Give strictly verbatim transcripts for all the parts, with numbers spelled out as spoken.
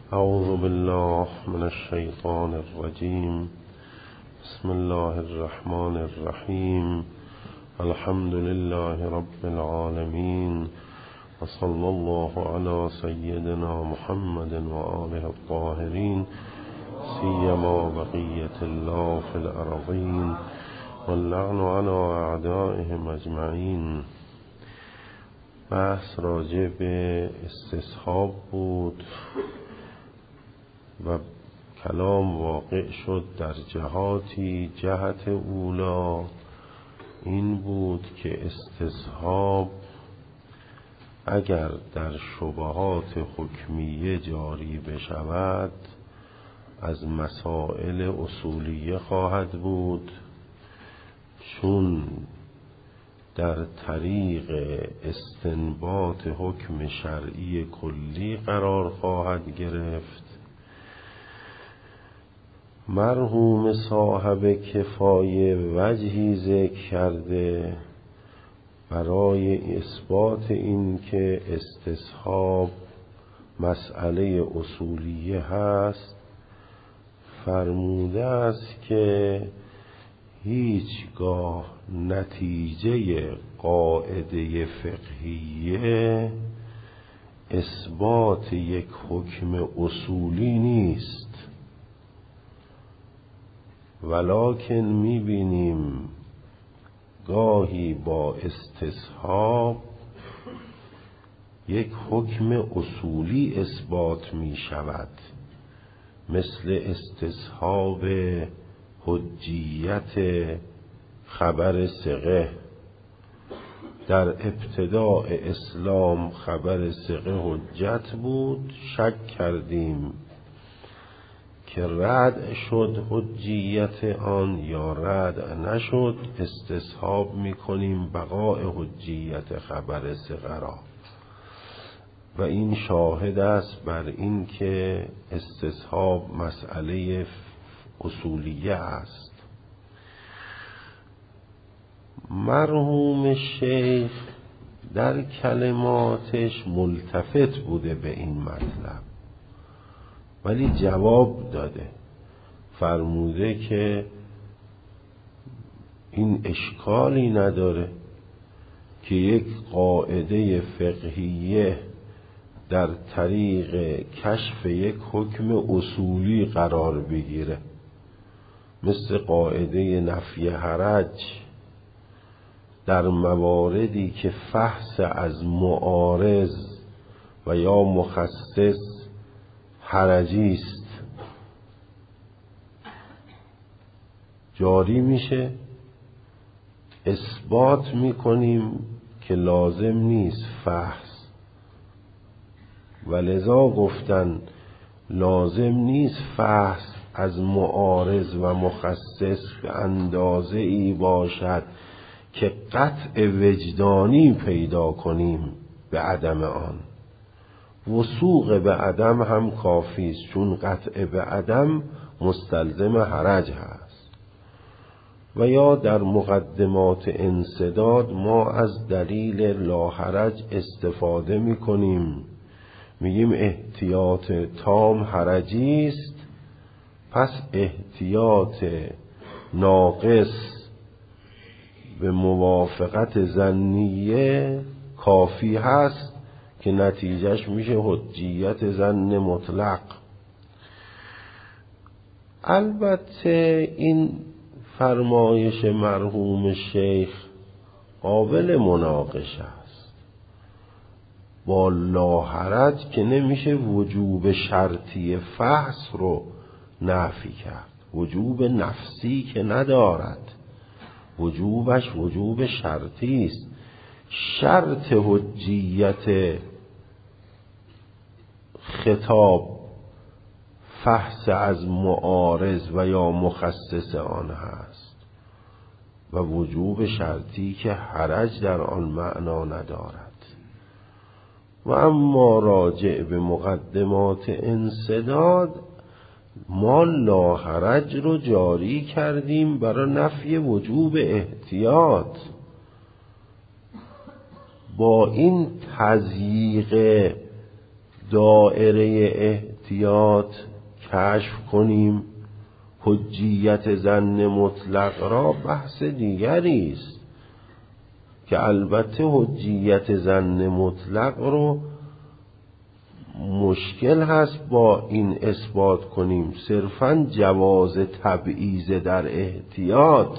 اعوذ بالله من الشیطان الرجیم. بسم الله الرحمن الرحیم. الحمد لله رب العالمین و صلی الله علی سیدنا محمد و آله الطاهرین سیما بقیة الله فی الارضین واللعن علی اعدائهم اجمعین. بحث راجع به استصحاب بود و کلام واقع شد در جهاتی. جهت اولا این بود که استصحاب اگر در شبهات حکمیه جاری بشود از مسائل اصولیه خواهد بود، چون در طریق استنباط حکم شرعی کلی قرار خواهد گرفت. مرحوم صاحب کفایه وجهی ذکر کرده برای اثبات این که استصحاب مسئله اصولیه هست. فرموده است که هیچگاه نتیجه قاعده فقهیه اثبات یک حکم اصولی نیست، ولکن میبینیم گاهی با استصحاب یک حکم اصولی اثبات می شود، مثل استصحاب حجیت خبر ثقه. در ابتداء اسلام خبر ثقه حجت بود، شک کردیم که رد شد حجیت آن یا رد نشد. استصحاب میکنیم بقاء حجیت خبر ثقه را و این شاهد است بر این که استصحاب مسئله اصولیه است. مرحوم شیخ در کلماتش ملتفت بوده به این مطلب ولی جواب داده. فرموده که این اشکالی نداره که یک قاعده فقهیه در طریق کشف یک حکم اصولی قرار بگیره، مثل قاعده نفی حرج در مواردی که فحص از معارض و یا مخصص حرجی است جاری میشه. اثبات میکنیم که لازم نیست فحص، و لذا گفتن لازم نیست فحص از معارض و مخصص به اندازه ای باشد که قطع وجدانی پیدا کنیم به عدم آن. وثوق به عدم هم کافی است، چون قطع به عدم مستلزم حرج هست. و یا در مقدمات انسداد ما از دلیل لا حرج استفاده می کنیم، میگیم احتیاط تام حرجی است، پس احتیاط ناقص به موافقت ظنیه کافی هست که نتیجهش میشه حجیت ظن مطلق. البته این فرمایش مرحوم شیخ قابل مناقشه است با لا حرج، که نمیشه وجوب شرطی فحص رو نفی کرد. وجوب نفسی که ندارد، وجوبش وجوب شرطی است. شرط حجیت خطاب فحص از معارض و یا مخصص آن هست و وجوب شرطی که حرج در آن معنا ندارد. و اما راجع به مقدمات انسداد ما لا حرج رو جاری کردیم برای نفی وجوب احتیاط. با این تضییق دائره احتیاط کشف کنیم حجیت ظن مطلق را بحث دیگری است که البته حجیت ظن مطلق رو مشکل هست با این اثبات کنیم. صرفاً جواز تبعیض در احتیاط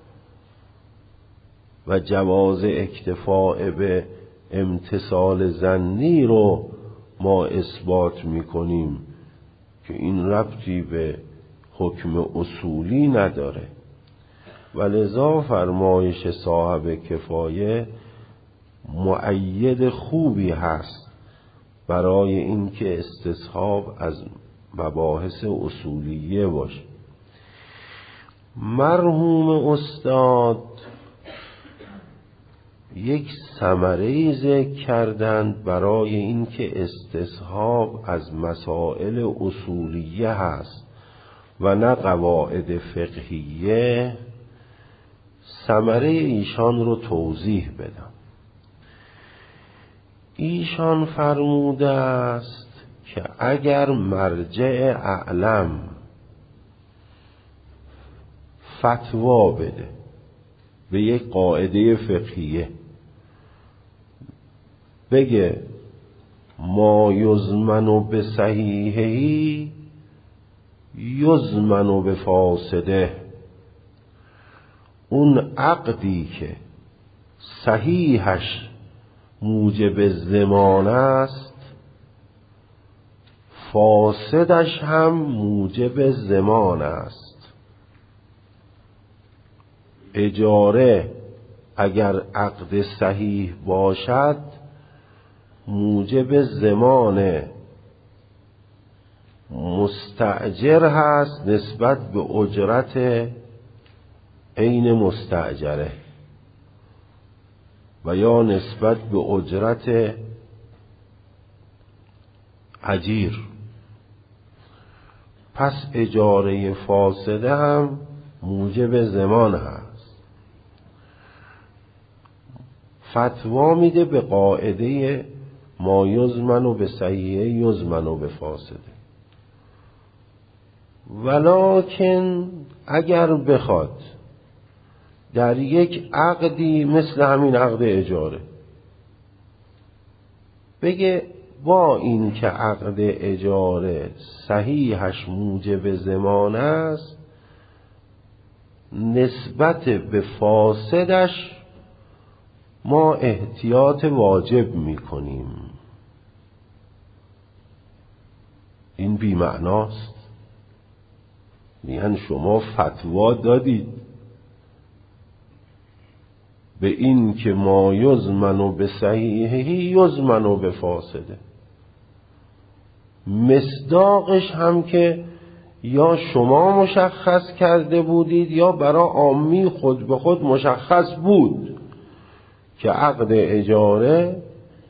و جواز اکتفاء به امتثال ظنی رو ما اثبات میکنیم که این ربطی به حکم اصولی نداره. ولذا فرمایش صاحب کفایه مؤید خوبی هست برای اینکه استصحاب از مباحث اصولیه باشه. مرحوم استاد یک ثمره ذکر کردند برای اینکه استصحاب از مسائل اصولیه هست و نه قواعد فقهیه. ثمره ایشان رو توضیح بدم. ایشان فرموده است که اگر مرجع اعلم فتوا بده به یک قاعده فقهیه، بگه ما یضمن به صحیحی یضمن به فاسده، اون عقدی که صحیحش موجب ضمان است فاسدش هم موجب ضمان است. اجاره اگر عقد صحیح باشد موجب ضمان مستأجر هست نسبت به اجرت عین مستأجره و یا نسبت به اجرت اجیر. پس اجاره فاسده هم موجب ضمان هست. فتوا میده به قاعده ما یضمن و به صحیحه یضمن و به فاسده. ولکن اگر بخواد در یک عقدی مثل همین عقد اجاره بگه با این که عقد اجاره صحیحش موجب ضمان است نسبت به فاسدش ما احتیاط واجب میکنیم، این بی معناست. میگن شما فتوا دادید به این که ما یضمن و به صحیحی یضمن و به فاسده، مصداقش هم که یا شما مشخص کرده بودید یا برای عامی خود به خود مشخص بود که عقد اجاره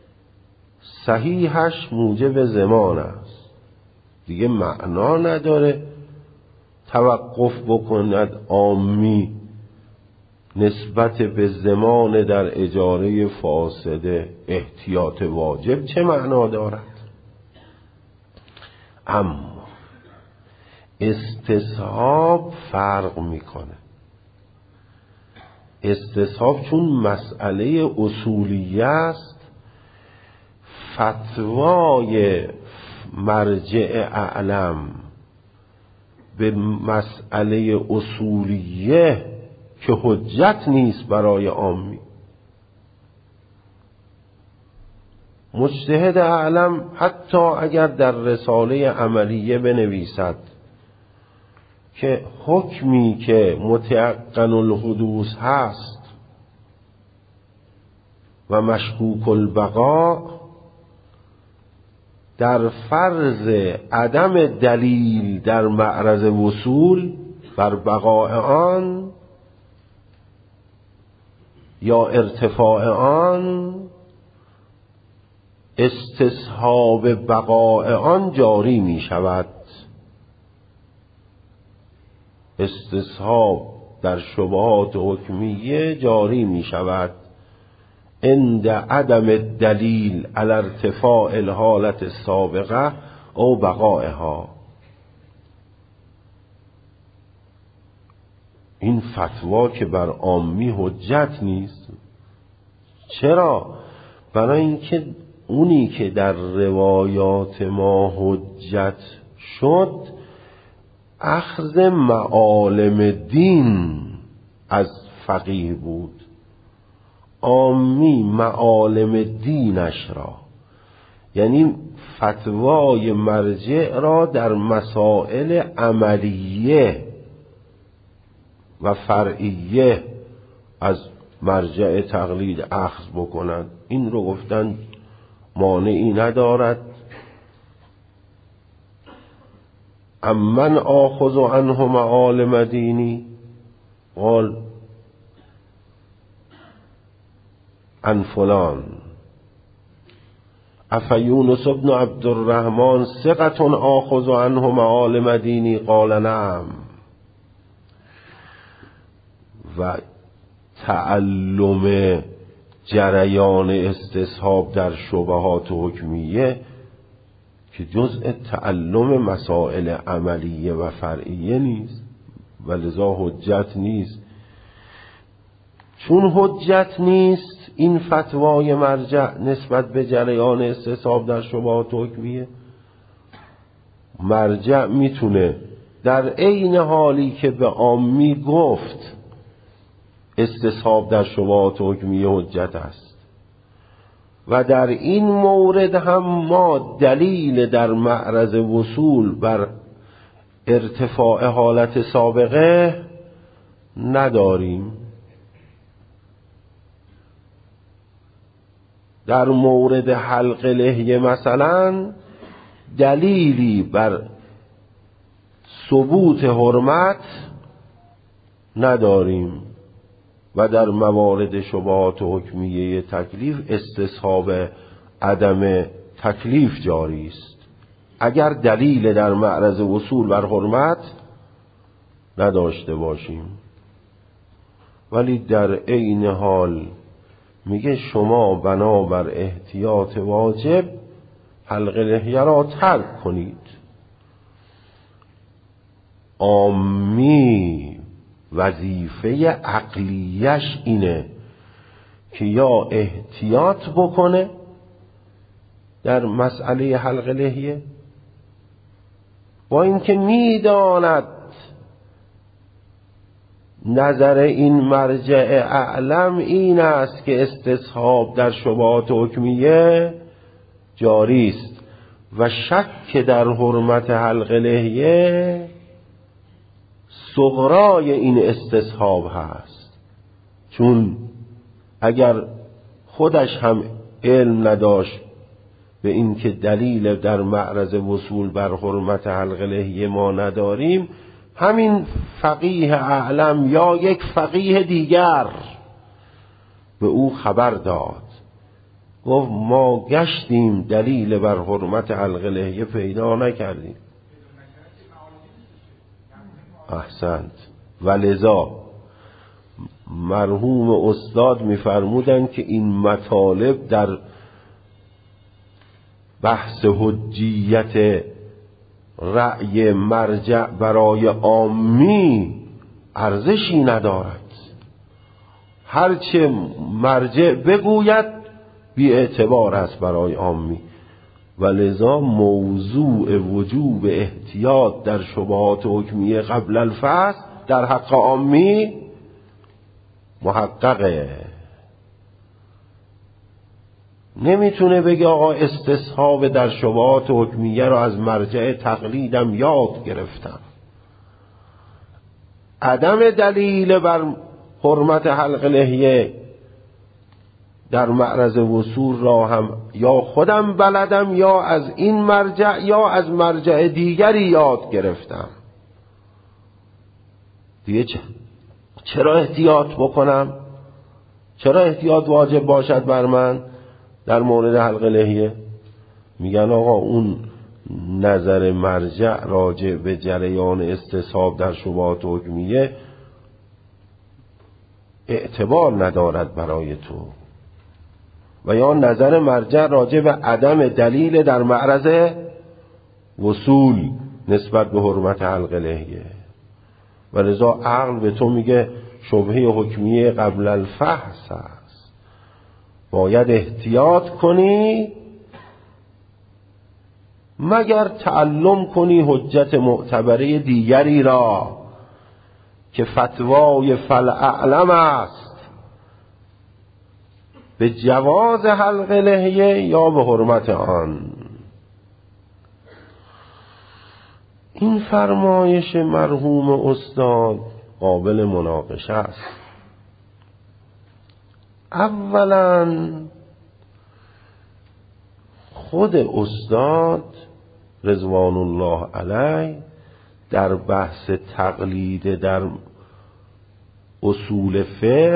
صحیحش موجب ضمان است. دیگه معنا نداره توقف بکند عامی نسبت به ضمان در اجاره فاسده احتیاط واجب چه معنا دارد؟ اما استصحاب فرق میکنه. استصحاب چون مسئله اصولیه است، فتوای مرجع اعلم به مسئله اصولیه که حجت نیست برای عامی. مجتهد اعلم حتی اگر در رساله عملیه بنویسد که حکمی که متیقن الحدوث هست و مشکوک البقا در فرض عدم دلیل در معرض وصول بر بقاء آن یا ارتفاع آن استصحاب بقاء آن جاری می شود. استصحاب در شبهات حکمیه جاری می شود. عند عدم الدلیل علی ارتفاع الحالت السابقه او بقائها. این فتوا که بر عامی حجت نیست. چرا؟ برای اینکه اونی که در روایات ما حجت شد اخذ معالم دین از فقیه بود. عامی معالم دینش را، یعنی فتوای مرجع را در مسائل عملیه و فرعیه از مرجع تقلید اخذ بکنند. این رو گفتن مانعی ندارد. امن آخذ عنه معالم دینی قال عن فلان افیونس ابن عبد الرحمن ثقة آخذ عنه معالم دینی قال نعم. و تعلم جریان استصحاب در شبهات حکمیه که جزء تعلم مسائل عملیه و فرعیه نیست و لذا حجت نیست. چون حجت نیست این فتوای مرجع نسبت به جریان استصحاب در شبهات حکمیه، مرجع میتونه در عین حالی که به عامی گفت استصحاب در شبهات حکمیه حجت است و در این مورد هم ما دلیل در معرض وصول بر ارتفاع حالت سابقه نداریم. در مورد حلق لحیه مثلا دلیلی بر ثبوت حرمت نداریم و در موارد شبهات حکمیه تکلیف استصحاب عدم تکلیف جاری است اگر دلیل در معرض وصول بر حرمت نداشته باشیم. ولی در عین حال میگه شما بنابر احتیاط واجب حلق لحیه را ترک کنید. عامی وظیفه عقلیش اینه که یا احتیاط بکنه در مسئله حلق لحیه با اینکه میداند نظر این مرجع اعلم این است که استصحاب در شبهات حکمیه جاری است و شک در حرمت حلق لحیه صغرای این استصحاب هست. چون اگر خودش هم علم نداشت به این که دلیل در معرض وصول بر حرمت حلق لحیه ما نداریم، همین فقیه اعلم یا یک فقیه دیگر به او خبر داد، گفت ما گشتیم دلیل بر حرمت حلق لحیه پیدا نکردیم. احسنت. ولذا مرحوم استاد می‌فرمودند که این مطالب در بحث حجیت رأی مرجع برای عامی ارزشی ندارد. هرچه مرجع بگوید بی اعتبار است برای عامی. ولذا موضوع وجوب احتیاط در شبهات حکمیه قبل الفصل در حق عامی محققه. نمیتونه بگه آقا استصحاب در شبهات حکمیه رو از مرجع تقلیدم یاد گرفتم. عدم دلیل بر حرمت حلق لحیه در معرض وصول را هم یا خودم بلدم یا از این مرجع یا از مرجع دیگری یاد گرفتم. دیگه چه؟ چرا احتیاط بکنم؟ چرا احتیاط واجب باشد بر من در مورد حلق لحیه؟ میگن آقا اون نظر مرجع راجع به جریان استصحاب در شبهات حکمیه اعتبار ندارد برای تو. و یا نظر مرجع راجع به عدم دلیل در معرض وصول نسبت به حرمت حلق لحیه. و لذا عقل به تو میگه شبهه حکمیه قبل الفحص است، باید احتیاط کنی مگر تعلم کنی حجت معتبره دیگری را که فتوای فالاعلم است به جواز حلق لحیه یا به حرمت آن. این فرمایش مرحوم استاد قابل مناقشه است. اولا خود استاد رضوان الله علیه در بحث تقلید در اصول فقه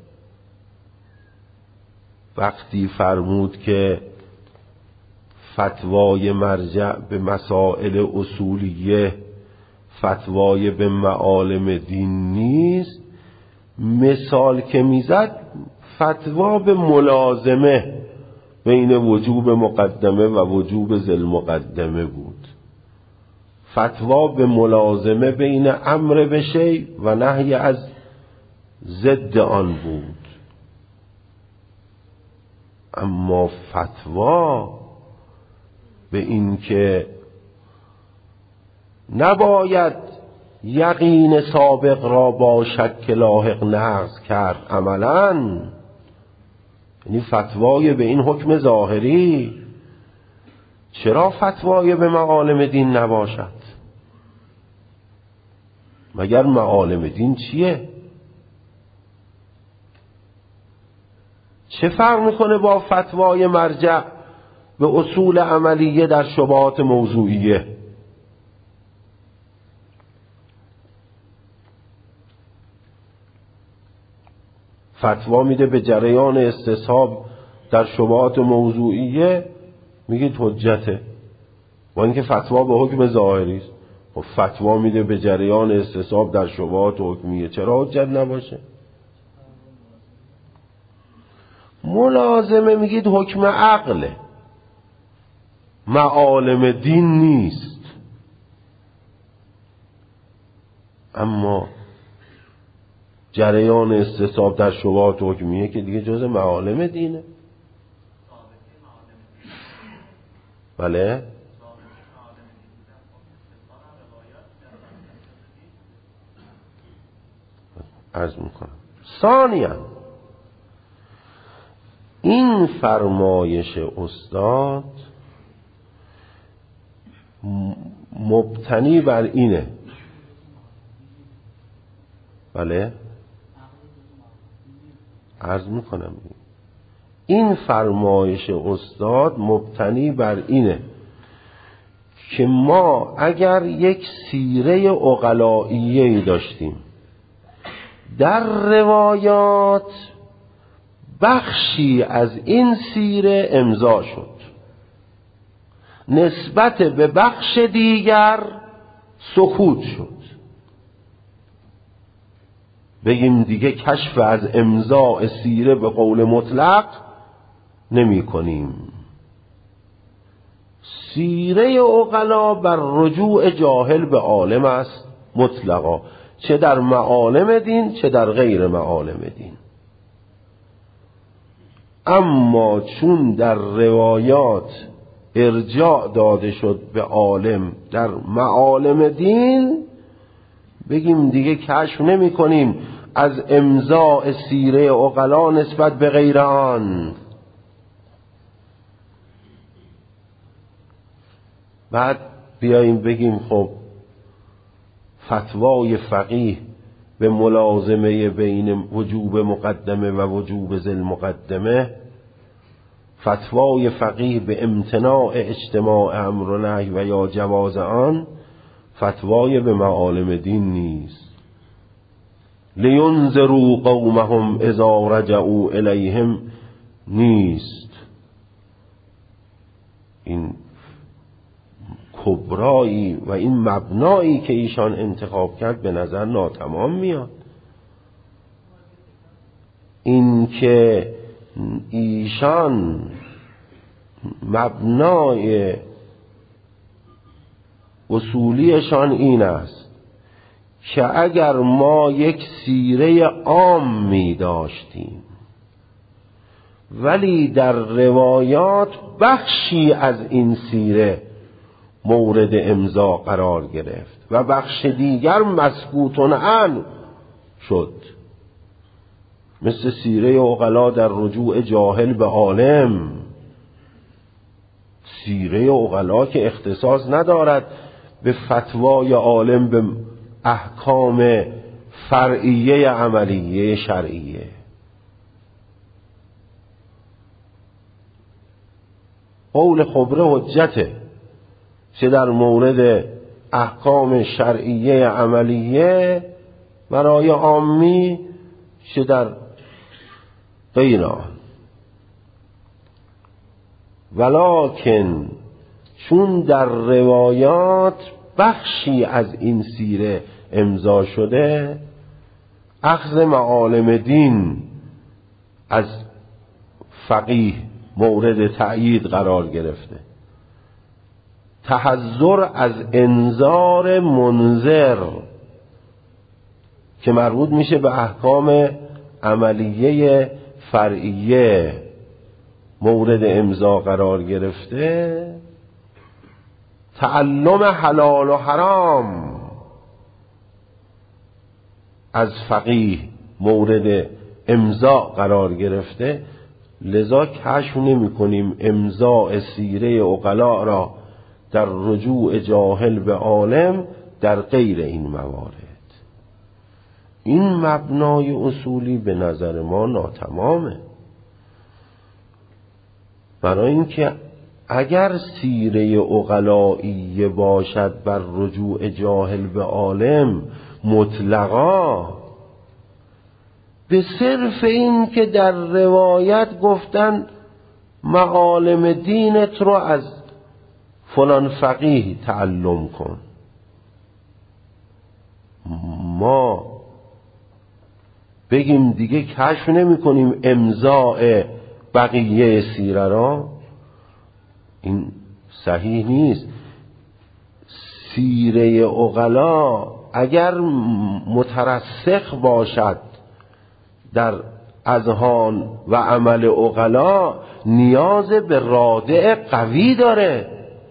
وقتی فرمود که فتوای مرجع به مسائل اصولیه فتوای به معالم دین نیست، مثال که میزد فتوا به ملازمه بین وجوب مقدمه و وجوب ذل مقدمه بود. فتوا به ملازمه بین امر به شیء و نهی از ضد آن بود. اما فتوا به این که نباید یقین سابق را با شک لاحق نقض کرد عملاً، یعنی فتوای به این حکم ظاهری، چرا فتوای به معالم دین نباشد؟ مگر معالم دین چیه؟ چه فرق میکنه با فتوای مرجع به اصول عملیه در شبهات موضوعیه؟ فتوا میده به جریان استصحاب در شبهات موضوعیه، میگید حجته، با اینکه فتوا به حکم ظاهری است. خب فتوا میده به جریان استصحاب در شبهات حکمیه، چرا حجت نباشه؟ ملازمه میگید حکم عقله، معالم دین نیست. اما جریان استصحاب در شبهات حکمیه که دیگه جز معالم دینه. بله عرض میکنم. ثانیاً این فرمایش استاد مبتنی بر اینه، بله عرض میکنم، این فرمایش استاد مبتنی بر اینه که ما اگر یک سیره عقلائیه‌ای داشتیم در روایات بخشی از این سیره امضا شد، نسبت به بخش دیگر سکوت شد، بگیم دیگه کشف از امضاء سیره به قول مطلق نمی کنیم. سیره عقلا بر رجوع جاهل به عالم است مطلقا، چه در معالم دین چه در غیر معالم دین. اما چون در روایات ارجاع داده شد به عالم در معالم دین، بگیم دیگه کشف نمی کنیم از امضاء سیره عقلا نسبت به غیر آن. بعد بیاییم بگیم خب فتوای فقیه به ملازمه بین وجوب مقدمه و وجوب ذل مقدمه، فتوای فقیه به امتناع اجتماع امر و نهی و یا جواز آن، فتوای به معالم دین نیست. لینذروا قومهم اذا رجعوا الیهم نیست. این کبرایی و این مبنایی که ایشان انتخاب کرد به نظر ناتمام میاد. این که ایشان مبنای اصولیشان این است که اگر ما یک سیره عام می داشتیم ولی در روایات بخشی از این سیره مورد امضا قرار گرفت و بخش دیگر مسکوتن عنه شد، مثل سیره عقلا در رجوع جاهل به عالم، سیره عقلا که اختصاص ندارد به فتوای عالم به احکام فرعیه عملیه شرعیه. قول خبره حجته، چه در مورد احکام شرعیه عملیه برای عامی، چه در غیر آن. ولکن چون در روایات بخشی از این سیره امضا شده، اخذ معالم دین از فقیه مورد تأیید قرار گرفته، تحذر از انذار منذر که مربوط میشه به احکام عملیه فرعیه مورد امضا قرار گرفته، تعلم حلال و حرام از فقیه مورد امضا قرار گرفته. لذا کشف نمی کنیم امضاء سیره عقلا را در رجوع جاهل به عالم در غیر این موارد. این مبنای اصولی به نظر ما ناتمامه، برای اینکه اگر سیره عقلائیه باشد بر رجوع جاهل به عالم مطلقا، به صرف این که در روایت گفتن معالم دینت رو از فلان فقیه تعلم کن، ما بگیم دیگه کشف نمی کنیم امضاء بقیه سیره را، این صحیح نیست. سیره عقلا اگر مترسخ باشد در اذهان و عمل عقلا، نیاز به رادع قوی داره.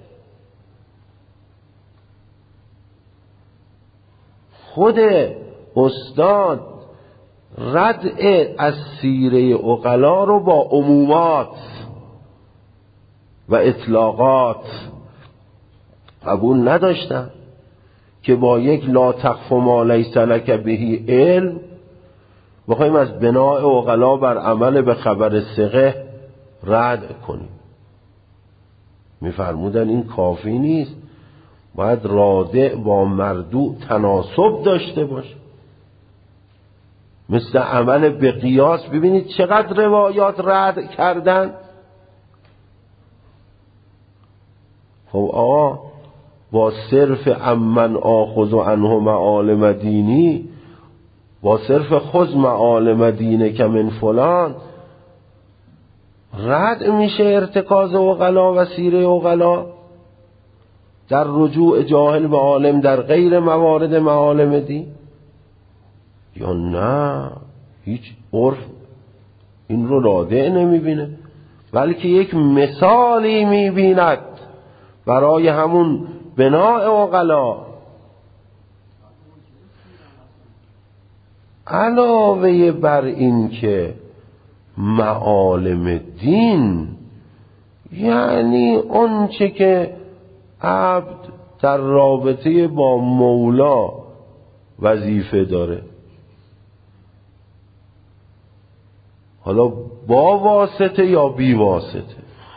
خود استاد ردع از سیره عقلا رو با عمومات و اطلاقات قبول نداشتن که با یک لا تخف ما لیس لک به علم بخوایم از بناء عقلا بر عمل به خبر ثقه رد کنیم. میفرمودن این کافی نیست، باید رادع با مردوع تناسب داشته باشه. مثل عمل به قیاس، ببینید چقدر روایات رد کردن. خب آقا با صرف امن آخذ و عنه معالم دینی، با صرف خذ معالم دینه که من فلان، رد میشه ارتکاز عقلا و سیره عقلا در رجوع جاهل به عالم در غیر موارد معالم دین؟ یا نه، هیچ عرف این رو رادع نمیبینه، بلکه یک مثالی میبیند برای همون بناء عقلا. علاوه بر این که معالم دین یعنی اون چه که عبد در رابطه با مولا وظیفه داره، حالا با واسطه یا بی واسطه،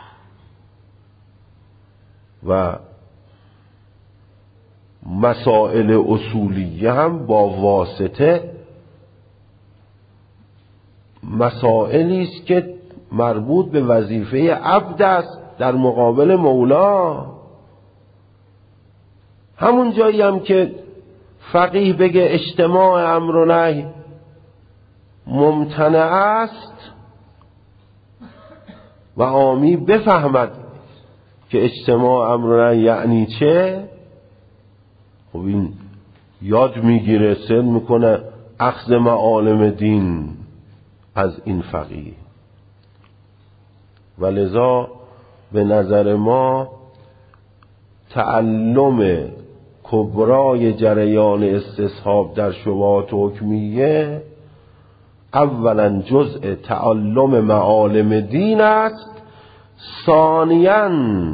و مسائل اصولیه هم با واسطه مسائلی است که مربوط به وظیفه عبد است در مقابل مولا. همون جایی هم که فقیه بگه اجتماع امر و نهی ممتنع است، و عامی بفهمد که اجتماع امرن یعنی چه، خب این یاد میگیره، سن میکنه اخذ معالم دین از این فقیه. و لذا به نظر ما تعلم کبرای جریان استصحاب در شبهات حکمیه اولا جزء تعلم معالم دین است، ثانیاً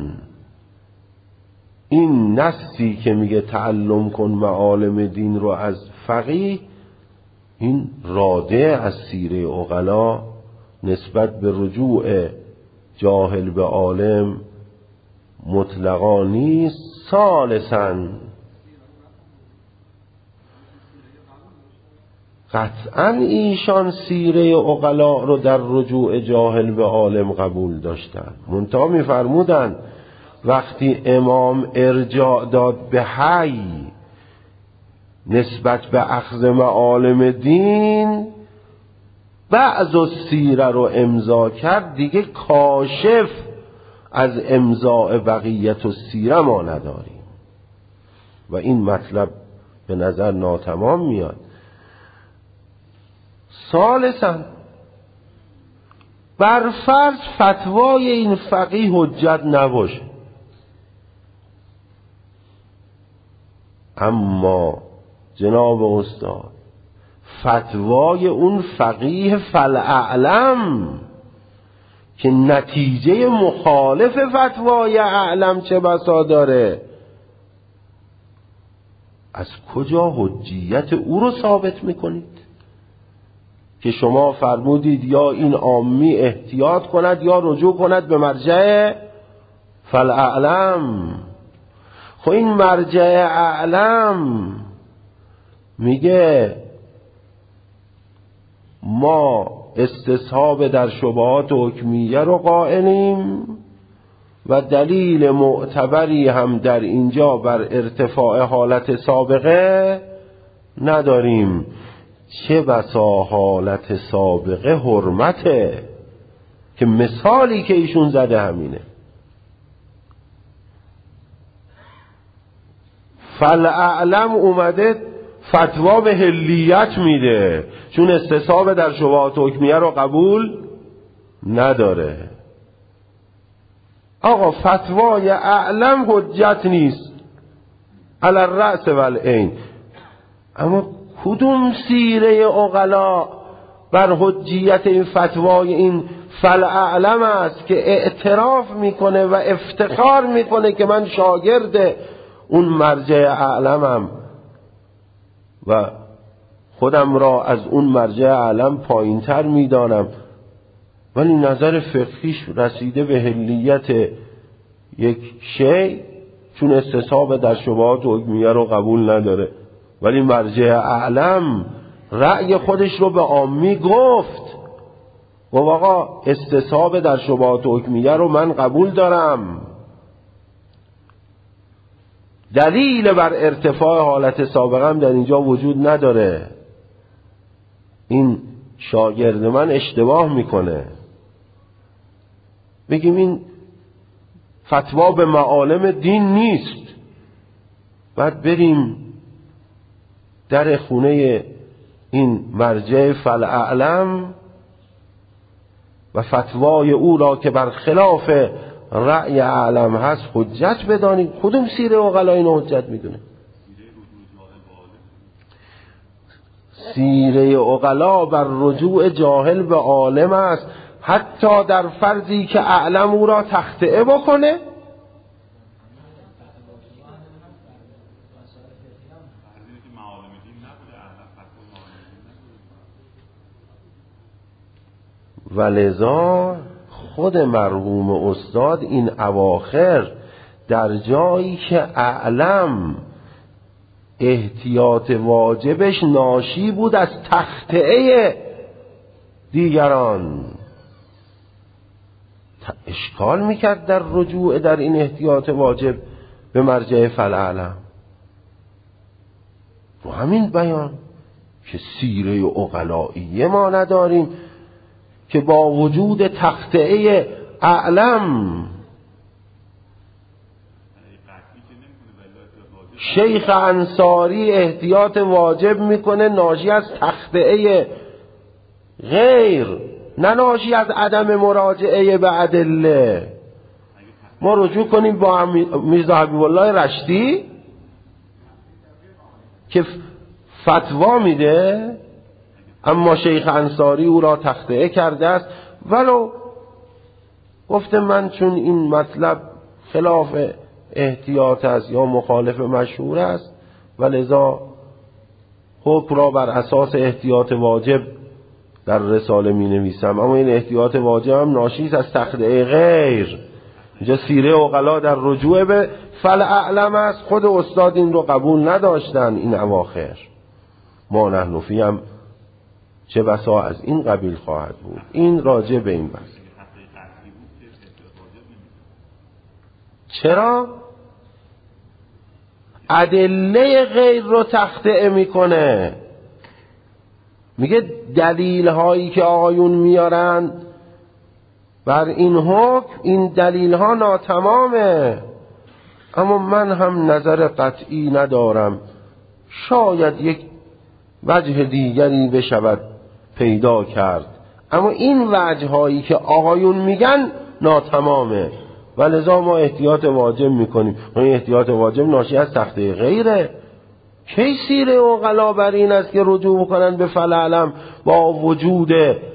این نصی که میگه تعلم کن معالم دین رو از فقیه، این راده از سیره عقلا نسبت به رجوع جاهل به عالم مطلقا نیست. ثالثاً قطعاً ایشان سیره عقلا رو در رجوع جاهل به عالم قبول داشتن، منتها می‌فرمودند وقتی امام ارجاع داد به حی نسبت به اخذ معالم دین، بعض السیره رو امضا کرد، دیگه کاشف از امضاء بقیت السیره ما نداریم و این مطلب به نظر ناتمام میاد. ثالثاً بر فرض فتوای این فقیه حجت نباشه، اما جناب استاد فتوای اون فقیه فالاعلم که نتیجه مخالف فتوای اعلم چه بسا داره، از کجا حجیت او رو ثابت میکنید که شما فرمودید یا این عامی احتیاط کند یا رجوع کند به مرجع فالاعلم؟ خب این مرجع اعلم میگه ما استصحاب در شبهات حکمیه رو قائلیم و دلیل معتبری هم در اینجا بر ارتفاع حالت سابقه نداریم. چه بسا حالت سابقه حرمته که مثالی که ایشون زده همینه. فالاعلم اومده فتوا به حلیت میده چون استصحاب در شبهات حکمیه رو قبول نداره. آقا فتوای اعلم حجت نیست علی الرأس والعین، اما کدوم سیره عقلا بر حجیت این فتوای این فالاعلم است که اعتراف میکنه و افتخار میکنه که من شاگرد اون مرجع اعلمم و خودم را از اون مرجع اعلم پایین تر میدانم، ولی نظر فقهیش رسیده به حلیت یک شی چون استصحاب در شبهات حکمیه رو قبول نداره، ولی مرجع اعلم رأی خودش رو به عامی گفت و آقا استصحاب در شبهات حکمیه رو من قبول دارم، دلیل بر ارتفاع حالت سابقه هم در اینجا وجود نداره، این شاگرد من اشتباه میکنه. بگیم این فتوا به معالم دین نیست، بعد بریم در خونه این مرجع فالاعلم و فتوای او را که بر خلاف رأی اعلم هست حجت بدانیم. کدوم سیره عقلا اینو حجت میدونه؟ سیره عقلا بر رجوع جاهل به عالم است، حتی در فرضی که اعلم او را تخطئه بکنه. ولذا خود مرحوم استاد این اواخر در جایی که اعلم احتیاط واجبش ناشی بود از تخطئه دیگران، اشکال میکرد در رجوع در این احتیاط واجب به مرجع فالاعلم. و همین بیان که سیره عقلائیه ما نداریم که با وجود تخطئه اعلم شیخ انصاری احتیاط واجب میکنه ناشی از تخطئه غیر، نه ناشی از عدم مراجعه به ادله. ما رجوع کنیم با میرزا حبیب الله رشتی که فتوا میده، اما شیخ انصاری او را تخطئه کرده است، ولو گفته من چون این مطلب خلاف احتیاط است یا مخالف مشهور است و لذا حکم را بر اساس احتیاط واجب در رساله می نویسم. اما این احتیاط واجب هم ناشی است از تخطئه غیر. اینجا سیره عقلا در رجوع به فالاعلم است. خود استاد این رو قبول نداشتن این اواخر. ما نحنفی هم چه بسا از این قبیل خواهد بود. این راجع به این بحث. چرا؟ ادله غیر رو تخطئه میکنه. میگه دلیل هایی که آقایون میارن بر این حکم، این دلیل ها ناتمامه، اما من هم نظر قطعی ندارم، شاید یک وجه دیگری بشود پیدا کرد، اما این وجه هایی که آقایون میگن ناتمامه و لذا ما احتیاط واجب میکنیم. این احتیاط واجب ناشی از تخطئه غیره. کی سیره عقلا بر این است که رجوع کنن به فالاعلم با وجود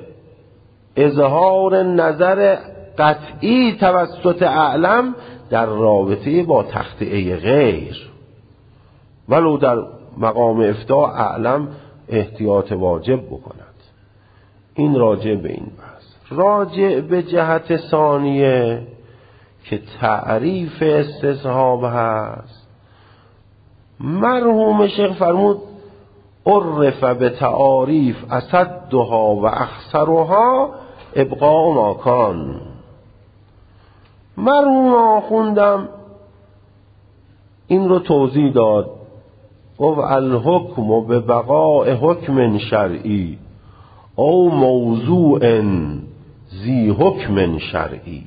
اظهار نظر قطعی توسط اعلم در رابطه با تخطئه غیر، ولو در مقام افتاء اعلم احتیاط واجب بکند. این راجع به این بحث. راجع به جهت ثانیه که تعریف استصحاب هست، مرحوم شیخ فرمود عرف به تعاریف اصدها و اخسرها ابقاء ماکان. مرحوم آخوندم این رو توضیح داد، گفت الحکم به بقاء حکم شرعی او موضوع ذی حکم شرعی.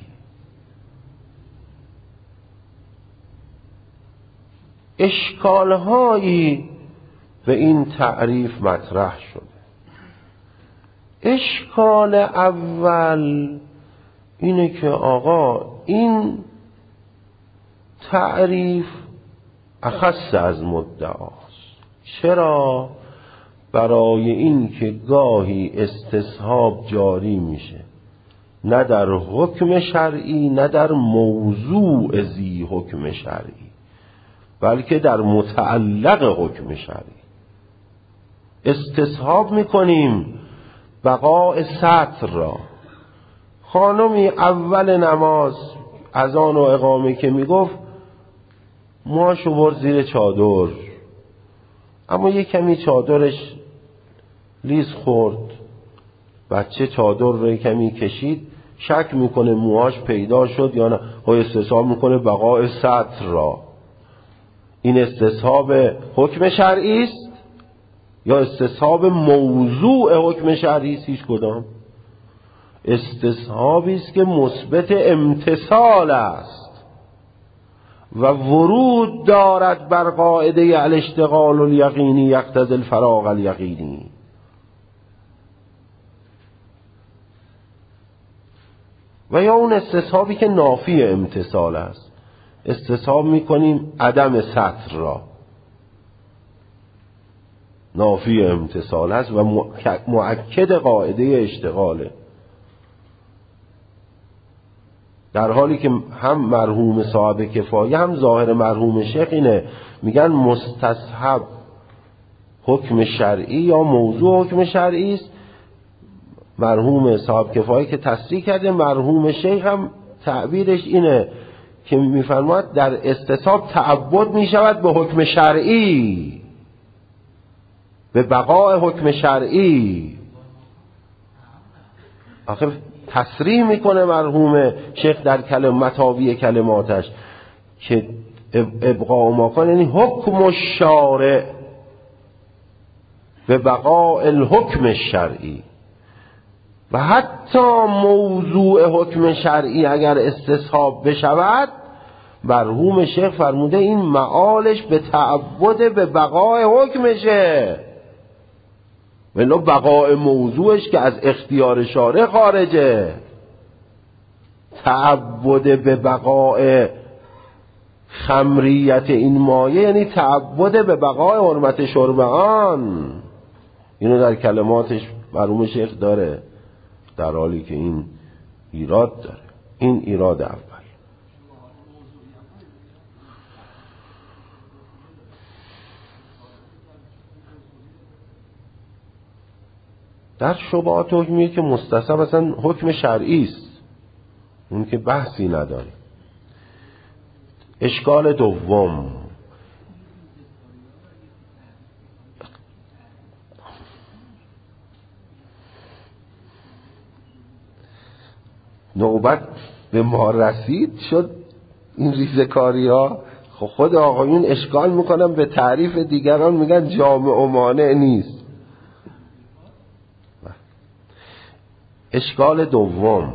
اشکالهایی به این تعریف مطرح شده. اشکال اول اینه که آقا این تعریف اخص از مدعاست. چرا؟ برای این که گاهی استصحاب جاری میشه نه در حکم شرعی نه در موضوع ذی حکم شرعی، بلکه در متعلق حکم شرعی. استصحاب میکنیم بقاء سطر را. خانمی اول نماز اذان و اقامه که میگفت موهاشو برد زیر چادر، اما یک کمی چادرش لیز خورد، بچه چادر رو کمی کشید، شک میکنه موهاش پیدا شد یا نه، و استصحاب میکنه بقاء سطر را. این استصحاب حکم شرعی است یا استصحاب موضوع حکم شرعی است؟ هیچ کدام. استصحابی است که مثبت امتثال است و ورود دارد بر قاعده الاشتغال الیقینی یقتضی الفراغ الیقینی. و یا اون استصحابی که نافی امتثال است. استصحاب میکنیم عدم سطر را، نافی امتثال است و مؤکد قاعده اشتغاله، در حالی که هم مرحوم صاحب کفایه هم ظاهر مرحوم شیخ اینه، میگن مستصحب حکم شرعی یا موضوع حکم شرعی است. مرحوم صاحب کفایه که تصریح کرده، مرحوم شیخ هم تعبیرش اینه که میفرماد در استصحاب تعبد میشود به حکم شرعی، به بقاء حکم شرعی. آخه تصریح میکنه مرحوم شیخ در کلم متاوی کلماتش که ابقاء ماکان یعنی حکم و حتی موضوع حکم شرعی اگر استصحاب بشود، مرحوم شیخ فرموده این معالش به تعبد به بقای حکمشه، ولی بقای موضوعش که از اختیار شارع خارجه. تعبد به بقای خمریت این مایه یعنی تعبد به بقای حرمت شرب آن. اینو در کلماتش مرحوم شیخ داره، در حالی که این ایراد داره. این ایراد اول. در شبهات حکمیه که مستصحب اصلا حکم شرعی است، اون که بحثی نداره. اشکال دوم، نوبت به ما رسید شد این ریزکاری ها. خب خود آقایون اشکال میکنن به تعریف دیگران، میگن جامع و مانع نیست. اشکال دوم،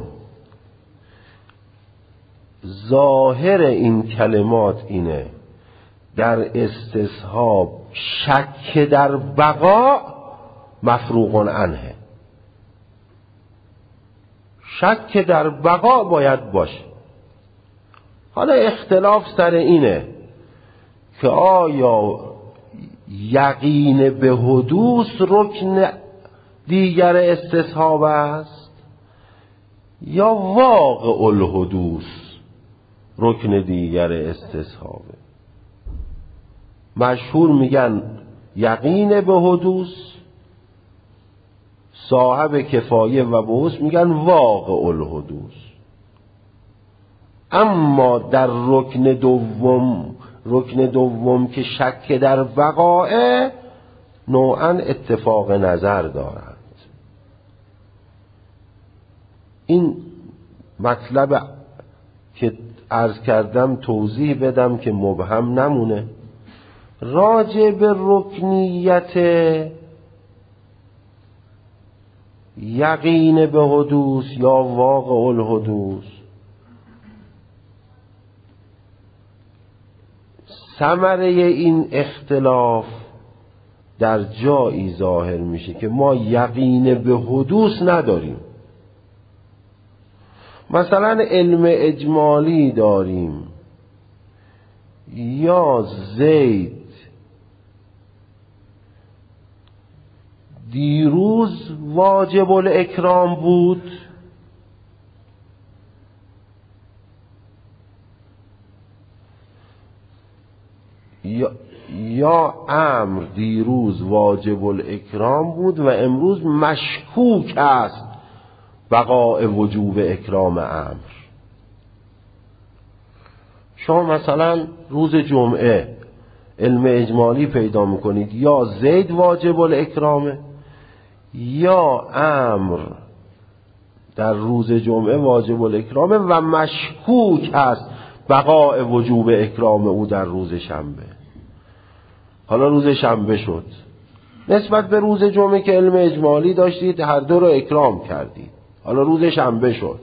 ظاهر این کلمات اینه در استصحاب شک در بقا مفروغ عنه. شک در بقا باید باشه. حالا اختلاف سر اینه که آیا یقین به حدوث رکن دیگر استصحاب است یا واقع الحدوث رکن دیگر استصحابه. مشهور میگن یقین به حدوث، صاحب کفایه و بحوث میگن واقع الحدوث. اما در رکن دوم، رکن دوم که شک در بقائه، نوعا اتفاق نظر دارند. این مطلب که عرض کردم توضیح بدم که مبهم نمونه. راجع به رکنیت یقین به حدوث یا واقع الحدوث، ثمره این اختلاف در جایی ظاهر میشه که ما یقین به حدوث نداریم. مثلا علم اجمالی داریم، یا زید دیروز واجب الاکرام بود یا یا امر دیروز واجب الاکرام بود و امروز مشکوک است بقاء وجوب اکرام امر. شما مثلا روز جمعه علم اجمالی پیدا میکنید، یا زید واجب الاکرامه یا امر در روز جمعه واجب الاکرامه و مشکوک است بقاء وجوب اکرام او در روز شنبه. حالا روز شنبه شد، نسبت به روز جمعه که علم اجمالی داشتید هر دو رو اکرام کردید، حالا روز شنبه شد.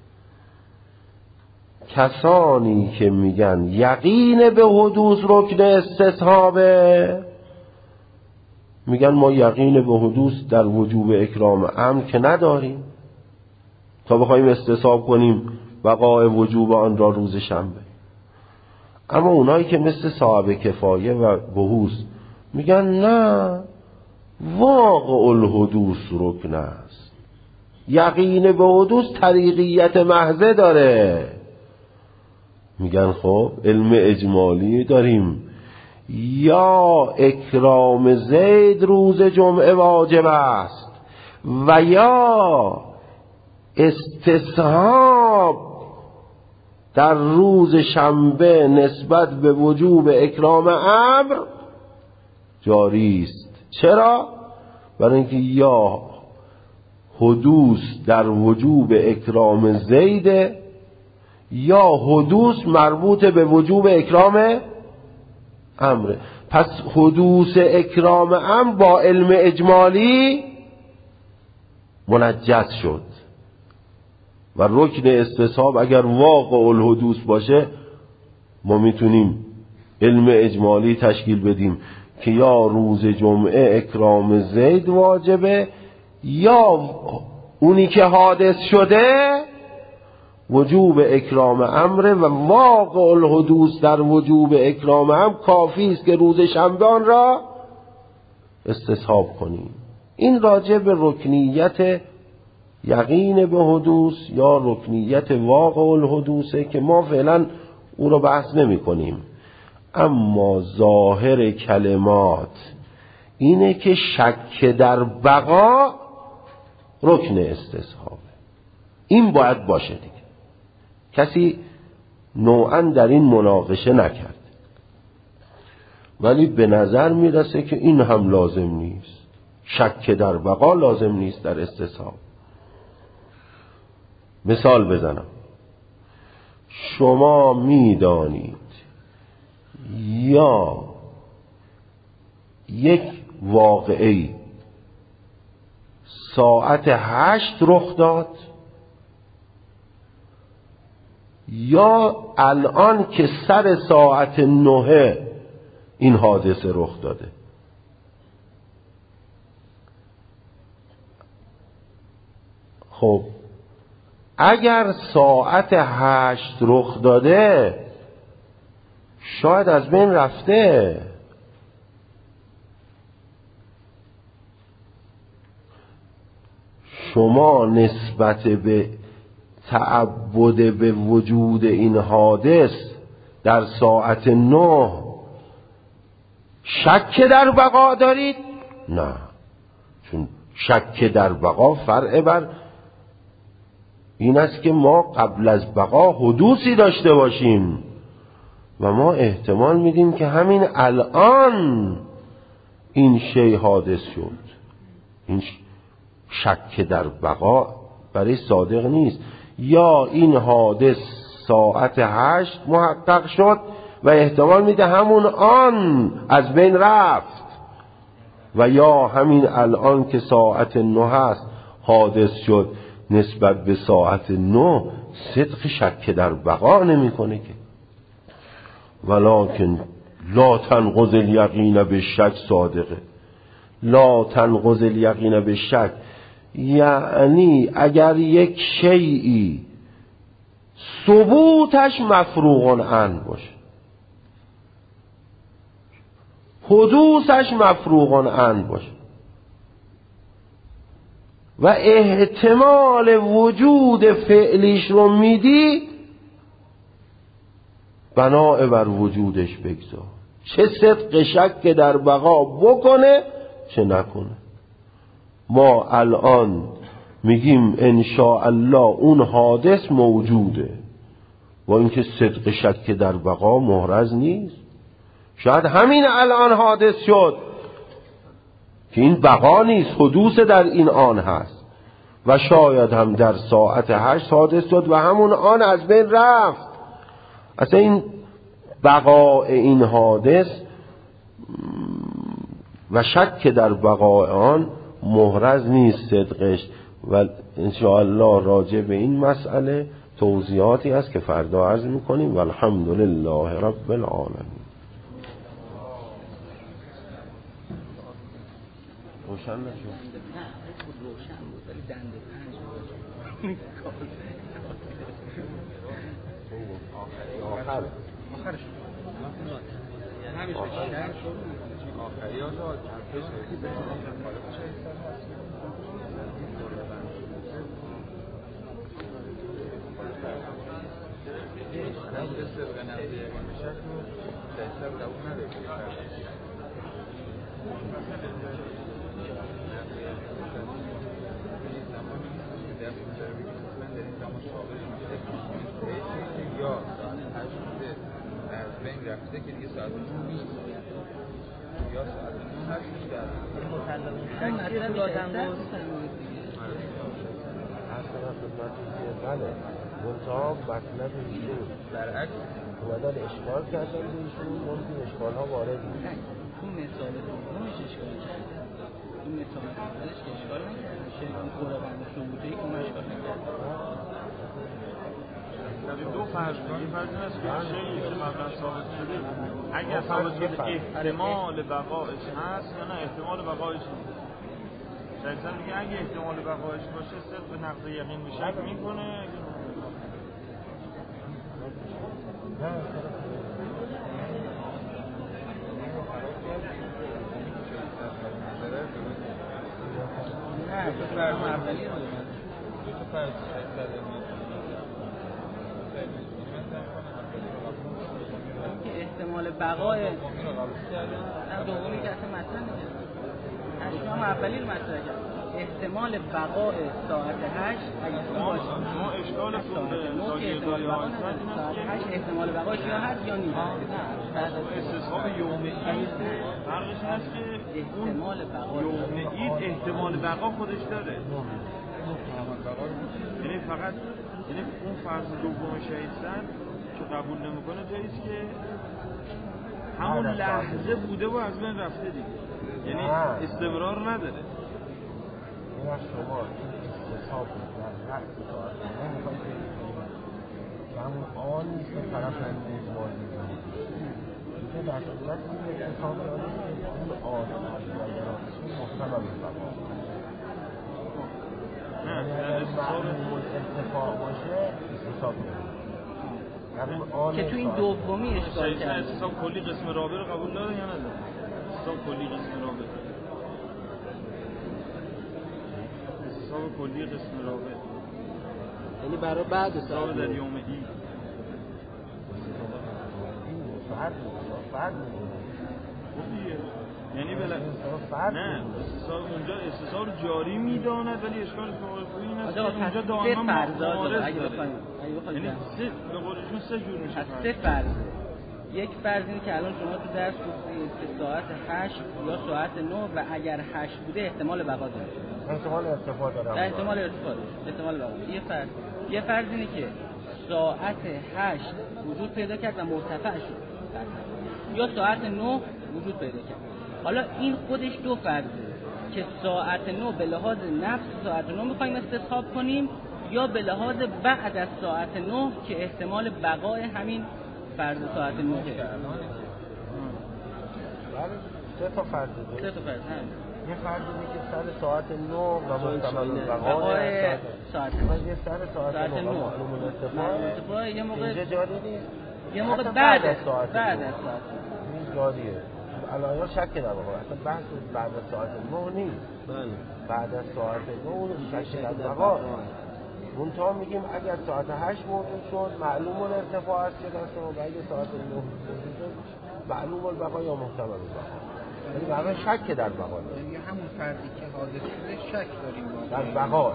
کسانی که میگن یقین به حدوث رکن استصحابه، میگن ما یقین به حدوث در وجوب اکرام امر که نداریم تا بخوایم استصحاب کنیم بقاء وجوب آن را روز شنبه. اما اونایی که مثل صاحب کفایه و بحوث میگن نه، واقع الحدوث رکن است، یقین به حدوث طریقیت محضه داره. میگن خب علم اجمالی داریم، یا اکرام زید روز جمعه واجب است و یا استصحاب در روز شنبه نسبت به وجوب اکرام امر جاری است. چرا؟ برای اینکه یا حدوث در وجوب اکرام زیده یا حدوث مربوط به وجوب اکرام امره. پس حدوث اکرام امر با علم اجمالی منجس شد و رکن استصحاب اگر واقع الحدوث باشه ما میتونیم علم اجمالی تشکیل بدیم که یا روز جمعه اکرام زید واجبه یا اونی که حادث شده وجوب اکرام امره و واقع الحدوث در وجوب اکرام هم کافی است که روز شنبه آن را استصحاب کنیم. این راجع به رکنیت یقین به حدوث یا رکنیت واقع الحدوثه که ما فعلا او رو بحث نمی کنیم. اما ظاهر کلمات اینه که شک در بقا رکن استصحابه. این باید باشه دیگه. کسی نوعا در این مناقشه نکرد، ولی به نظر میرسه که این هم لازم نیست. شک در بقا لازم نیست در استصحاب. مثال بزنم. شما میدانید یا یک واقعی ساعت هشت رخ داد یا الان که سر ساعت نه این حادثه رخ داده. خب اگر ساعت هشت رخ داده شاید از بین رفته. شما نسبت به تعبد به وجود این حادث در ساعت نه شک در بقا دارید؟ نه، چون شک در بقا فرع بر این است که ما قبل از بقا حدوثی داشته باشیم و ما احتمال میدیم که همین الان این شی حادث شد. این شک در بقا برای صادق نیست. یا این حادث ساعت هشت محقق شد و احتمال میده همون آن از بین رفت و یا همین الان که ساعت نه هست حادث شد نسبت به ساعت نه صدق شک در بقا نمی کنه که. ولکن لا تنقض الیقین به شک صادقه. لا تنقض الیقین به شک یعنی اگر یک شیئی ثبوتش مفروغ عنه باشه، حدوثش مفروغ عنه باشه و احتمال وجود فعلیش رو میدی، بناء بر وجودش بگذار، چه صدق شک در بقا بکنه چه نکنه. ما الان میگیم انشاءالله اون حادث موجوده و اینکه صدق شک در بقا محرز نیست. شاید همین الان حادث شد که این بقا نیست، حدوث در این آن هست و شاید هم در ساعت هشت حادث شد و همون آن از بین رفت. اصلا این بقاء این حادث و شک در بقاء آن محرز نیست صدقش. و انشاءالله راجع به این مسئله توضیحاتی هست که فردا عرض میکنیم. و الحمدلله رب العالمین. روشن نشد؟ نه خود روشن بود ولی دنده پنج آخر آخرش همیشه آخری ها شد نبوده صدق نبوده یقین به شک رو دسته بود اون نداره یا از بین رفته که دیگه ساعت نو نیست یا ساعت نو هست که در این مطلب دادن بود اصلا خدمتی که بله منطقه مطلب ایشون برعکس اومدن اشکال کردن به ایشون ممکن اشکال ها وارد نیست. تو مثال دومش اشکال کرده، تو مثال اولش که اشکال نکرده، شیطان قربان ثبوتی که اون اشکال نکرده. دو فرض یه فرض این است که شیعی که قبلا ثابت شده اگر ثابت شده احتمال بقایش هست یا نه احتمال بقایش نیست. شیطان میگه اگه احتمال بقایش باشه صرف به نقض یقین به شک میکنه. نه تو فرض اولی رو بگم. تو فرض شیطان که احتمال بقای نه دومی که اصلا مطرح نکرد، هشت هم اولی رو مطرح کرد. احتمال بقای ساعت هشت اگه اون باشه ما اشکال نو که احتمال بقا نداره، ساعت هشت احتمال بقاش یا هست یا نیست. استصحاب یوم عید فرقش این است که احتمال بقا یوم عید احتمال بقا خودش داره، یعنی فقط یعنی اون فرض دوم شهیدسن که قبول نمیکنه جاییست که همون لحظه بوده و از بین رفته دیگه، یعنی استمرار نداره. این از شما استصحاب در رأس ساعت نمیخواید که همون آن نیست که طرف هم اجمال میکنید که در صورت این استصحاب دارید که اون آن دیگرانشون محتمل بقا یعنی اگر معلوم اتفاق باشه استصحاب که تو این دومی اشکال کرده. استصحاب کلی قسم رابع رو قبول داره یا نداره؟ استصحاب کلی قسم رابع، استصحاب کلی قسم رابع یعنی برای بعد استصحاب در یوم عید فرد فرد خوبیه، یعنی بله نه استصحاب اونجا استصحاب جاری میداند ولی اشکال فقهی این است که اونجا دائما معارض داره. یعنی سه به قولشون سه جور میشه. سه فرض. یک فرض اینه که الان شما تو درس گفتید که ساعت هشت یا ساعت نه و اگر هشت بوده احتمال بقا داره. احتمال ارتفاع داره. احتمال ارتفاع داره. احتمال بقا. یه فرض. یه فرض اینه که ساعت هشت وجود پیدا کرد و مرتفع شد. یا ساعت نه وجود پیدا کرد. حالا این خودش دو فرضه که ساعت نه به لحاظ نفس ساعت نه می‌خوایم استصحاب کنیم یا به لحاظ بعد از ساعت نه که احتمال بقای همین فرض ساعت نه که بله سه تا فرض داره. سه تا فرض هم. یه فرض اینه که سر ساعت نه و محتمل بقای ساعت و یه سر ساعت نه معلوم الارتفاع یه موقع اینجا جاری نیست، یه موقع بعد از ساعت بعد از ساعت این جاریه. الان شک در واقع اصلا بحث بعد از ساعت نه نیست. بله بعد از ساعت نه اون شک در واقع منتها میگیم اگر ساعت هشت موجود شد معلوم الارتفاع است که دست و اگر ساعت نه موجود شد معلوم البقا یا محتمل البقا، یعنی برای شک در بقا داریم. یعنی همون فردی که حادث شده شک داریم در بقا.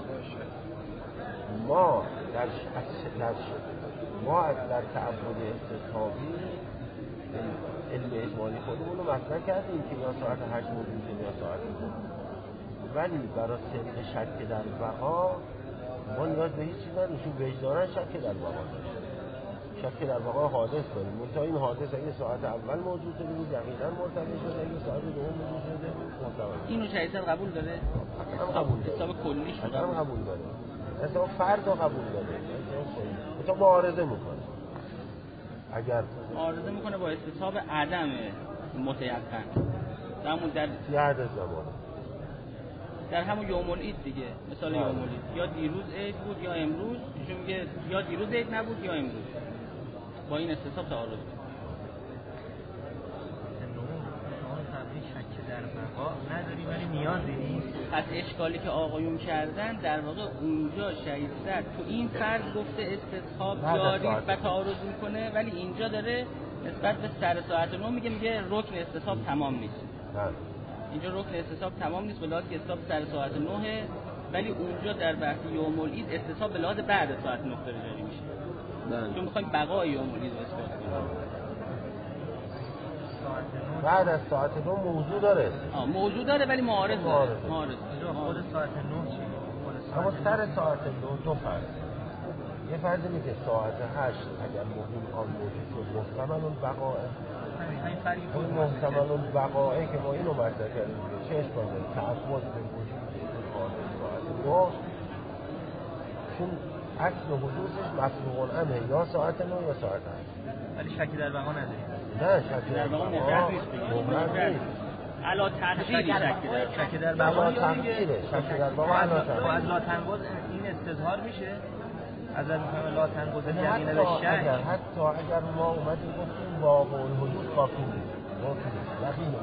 ما در در ما در تعبد استصحابی علم اجمالی خودمون رو مطرح کردیم که یا ساعت هشت موجود شد یا ساعت نه، ولی برای صدق شک در بقا ما نیاز به هیچ چیز نداریم. وجداناً شک در بقا داشت، شک در بقا حادث داریم. منتها این حادث اگه ساعت اول موجود شده بود یقینا مرتفع شده، اگه ساعت دوم موجود شده محتمل. اینو شریعت قبول داره؟ قبول داره. حساب کلیش رو قبول, قبول داره. حساب فرد رو قبول داره. حساب معارضه میکنه. اگر معارضه میکنه با استصحاب عدم متیقن در همون در یاد زمان در همون یوم العید دیگه، مثال یوم العید یا دیروز عید بود یا امروز، ایشون میگه یا دیروز عید نبود یا امروز، با این استصحاب تعارض شک در بقا نداری ولی نیازی نیست. پس اشکالی که آقایون کردن در واقع اونجا شهید سر تو این فرض گفته استصحاب جاری و تعارض میکنه، ولی اینجا داره نسبت به سر ساعت نه میگه میگه رکن استصحاب تمام نیست. اینجا رکن استصحاب تمام نیست به لحاظ که استصحاب سر ساعت نه، ولی اونجا در بحث یوم العید استصحاب به لحاظ بعد ساعت نه داره جاری میشه. بله. چون میخوایم بقای یوم العید رو اثبات کنیم. بعد از ساعت نه موضوع داره. آه موضوع داره ولی معارض داره. معارض. خود ساعت نه چی؟ اما سر ساعت نه دو فرض. یه فرض اینه که ساعت هشت اگر مهم آن موجود شد محتمل البقاء، همین فرقی اون محتمل الوقایع که ما اینو مطرح کردیم چه اشکال داره تعبد به وجود حادث ساعت نو، چون اصل و حدوثش مفروغ الامر یا ساعت نو یا ساعت هشت، ولی شکی در بقا نداریم. نه شکی در بقا مبرد نیست، علا تقدیری شکی در بقا تقدیره، شکی در بقا علا تقدیره. از لا تنگوز این استظهار میشه از از میفهمه لا تنگوز یقینه به شک. اگر حتی اگر ما اومدیم گفتیم واقع الحدود کافی نیست، یقین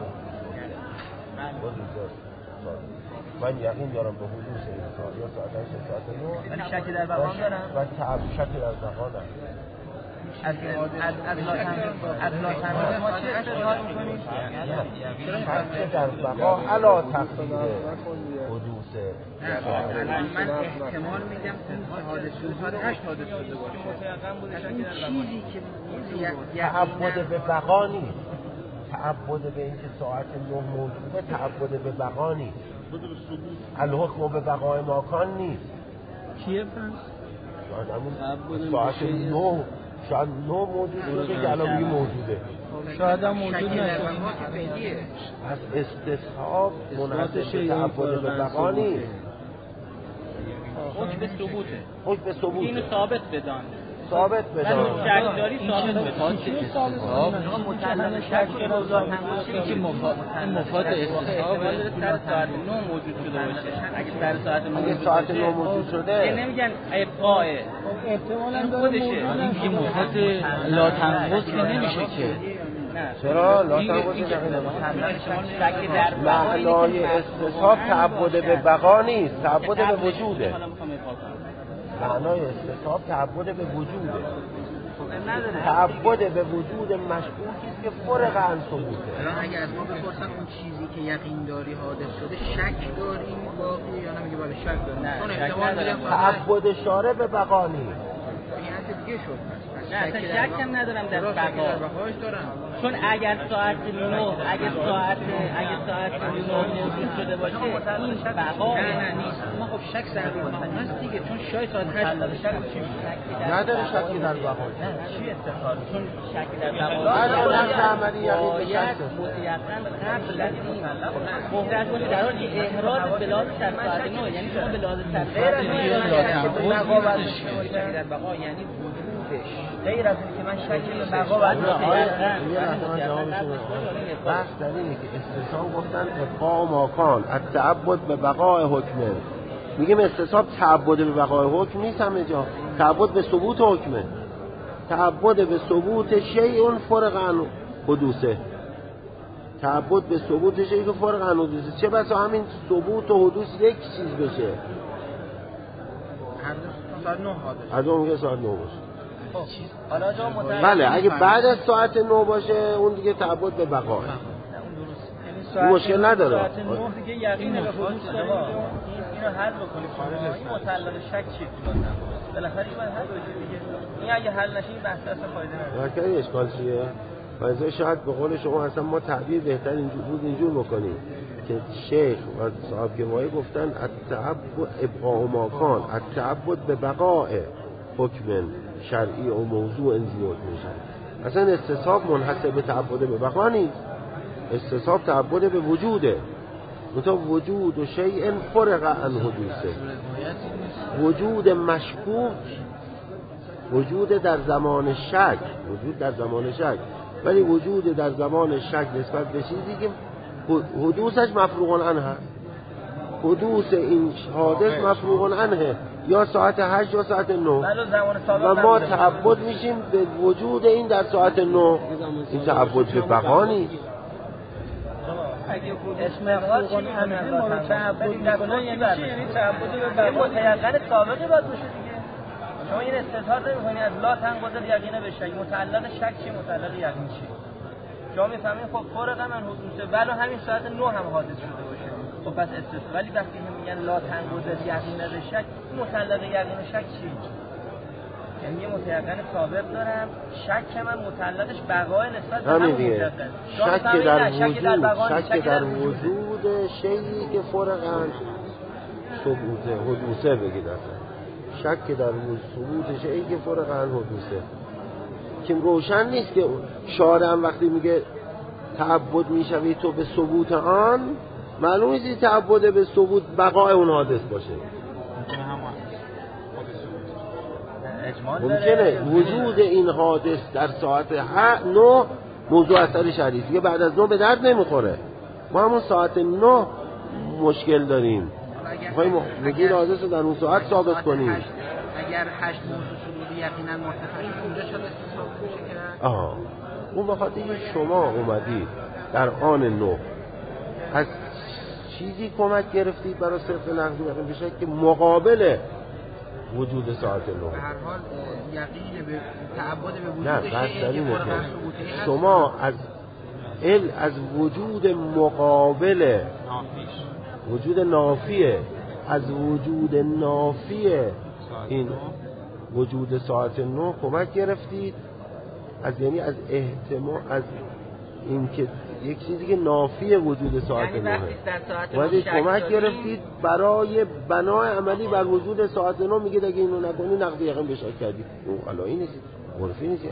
من یقین دارم به حدوث این ساعت یا ساعت هشت ساعت نو، ولی شکی در بقا دارم و تعب شکی در بقا دارم. از از از لا تنگوز ما چه استظهار میکنیم؟ شکی در بقا علا تقدیر حدوث. من احتمال میدم اون حادث ساعت هشت حادث شده باشه. این چیزی که تعبد به بقا نیست، تعبد به اینکه ساعت نه موجوده تعبد به بقا نیست، الحکم به بقای ماکان نیست. کیه پس؟ شاید همون ساعت نه شاید نه موجود شده که الان موجوده، شاید هم موجود نشه. از استصحاب منحصر به تعبد به بقا نیست، حکم به ثبوته، حکم به ثبوته. اینو ثابت بدان، ثابت بدان. شک داری ثابت بدان. آقا متعلق شک رو ذات هم که مفاد مفاد استصحاب سر ساعت نه موجود شده باشه. اگه سر ساعت نه اگه ساعت نه موجود شده که نمیگن ابقاء، احتمالاً خودشه. این که مفاد لا تنقض که نمیشه که. چرا؟ لا تنقض نمیشه. معنای استصحاب تعبد به بقا نیست، تعبد به وجوده. معنای استصحاب تعبد به وجوده. تعبد به وجود مشکوکی است که فرق عن ثبوته. الان اگه از ما بپرسن اون چیزی که یقین داری حادث شده شک داریم باقی یا نمیگه باید شک داریم؟ نه چون شک احتمال ندارم. میدم تعبد شارع به بقا نیست. این حد دیگه شد. نه اصلا شک هم ندارم در بقا، بقاش دارم. چون اگر ساعت نه اگر ساعت اگر ساعت نه موجود شده باشه این بقا نه نه نیست. ما خب شک ضروری هست دیگه، چون شاید ساعت هشت شک نداره شکی در بقا. نه چی استفاده؟ چون شک در بقا از نفس عملی یقین به باید شک متیقن قبل از این مهرت باشه، در حالی که احراز به لحاظ سر ساعت نه یعنی شما به لحاظ سر ساعت نه شک در بقا یعنی وجودش، غیر از اینکه من شکی به بقا باید بحث در اینه که استثناء گفتن ابقاء ماکان التعبد به بقای حکمه. میگیم استثناء تعبد به بقای حکم نیست، همه جا تعبد به ثبوت حکمه. تعبد به ثبوت شیء فرق عن حدوثه، تعبد به ثبوت شیء که فرق عن حدوثه. چه بسا همین ثبوت و حدوث یک چیز بشه، ساعت نه حادث از اون میگه ساعت نه باشه. حالا جا متعلق بله اگه بعد از ساعت نه باشه اون دیگه تعبد به بقاه، مشکل نداره. ساعت نه دیگه یقین به حدوث داریم. اینو حل بکنیم. این متعلق شک چیه؟ بالاخره این باید حل بشه دیگه. این اگه حل نشه این بحث اصلا فایده نداره. واقعا اشکال چیه؟ واسه شاید به قول شما اصلا ما تعبیر بهتر اینجور بود اینجور بکنیم که شیخ و صاحب گواهی گفتن التعبد ابقاء ماکان التعبد به بقاء حکم شرعی و موضوع انزیاد میشه. اصلا استصحاب منحصر به تعبد به بقا نیست، استصحاب تعبد به وجوده. مثلا وجود و شیء فرق عن حدوثه، وجود مشکوک، وجود در زمان شک، وجود در زمان شک، ولی وجود در زمان شک نسبت به چیزی که حدوثش مفروغ عنه هست. حدوث این حادث مفروغ عنه یا ساعت هشت یا ساعت نه و ما تعبد میشیم به وجود این در ساعت نه. این تعبد به بقا نیست. اسم اقرار چی می‌کنه؟ ما تعبد می‌کنه یعنی چی؟ یعنی تعبد به بقا متيقن سابقه باید باشه دیگه. شما این استظهار نمی‌کنی از لا تنقض یقینه به شک. متعلق شک چی؟ متعلق یقین چی؟ شما می‌فهمید خب فرق من حدوثه ولو همین ساعت نه هم حادث شده باشه. خب پس استثناء. ولی وقتی میگن لا تنقض یقینه به شک، متعلق یقین و شک چی؟ یعنی یه متيقن ثابت دارم، شک من متعلقش بقای نسبت به همون مجرد. شک در وجود، شک در وجود شیئی که فرق عن ثبوته حدوثه بگید اصلا. شک در وجود ثبوت شیئی که فرق عن حدوثه. حاکم روشن نیست که شارع هم وقتی میگه تعبد میشوی تو به ثبوت آن، معلوم نیست تعبد به ثبوت بقای اون حادث باشه. ممکنه وجود این حادث در ساعت نه موضوع اثر شرعی که بعد از نه به درد نمیخوره. ما همون ساعت نه مشکل داریم. میخوایم وجود حادث رو در اون ساعت ثابت کنیم. اگر هشت موضوع شروعی یقینا مرتفع اونجا شده حساب میشه که آها اون بخاطر شما اومدید در آن نو از چیزی کمک گرفتید برای صرف نقض یقین بشه که مقابل وجود ساعت نو. به هر حال یقین به تعبد به وجود نه شیء بس داریم که شما از ال از وجود مقابل وجود نافیه از وجود نافیه این وجود ساعت نو کمک گرفتید، از یعنی از احتمال از این که یک چیزی که نافی وجود ساعت یعنی نوه وقتی کمک گرفتید برای بنای عملی بر وجود ساعت نو. میگید اگه اینو نکنی نقض یقین به شک کردی، اون علایی نیست، عرفی نیست.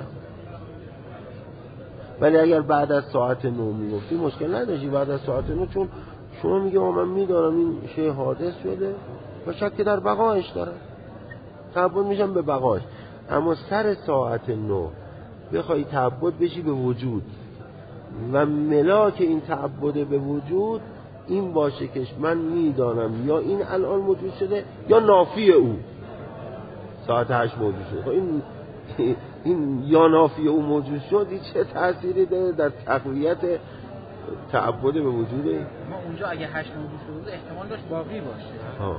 ولی اگر بعد از ساعت نو میگفتی مشکل نداشتی. بعد از ساعت نو چون شما میگه من میدارم این شی حادث شده و شک در بقایش دارم، تعبد میشم به بقایش. اما سر ساعت نو بخوای تعبد بشی به وجود و ملاک این تعبد به وجود این باشه که من میدانم یا این الان موجود شده یا نافی او ساعت هشت موجود شده. این این یا نافی او موجود شد این چه تأثیری داره در تقویت تعبد به وجوده؟ ما اونجا اگه هشت موجود شده احتمال داشت باقی باشه. ها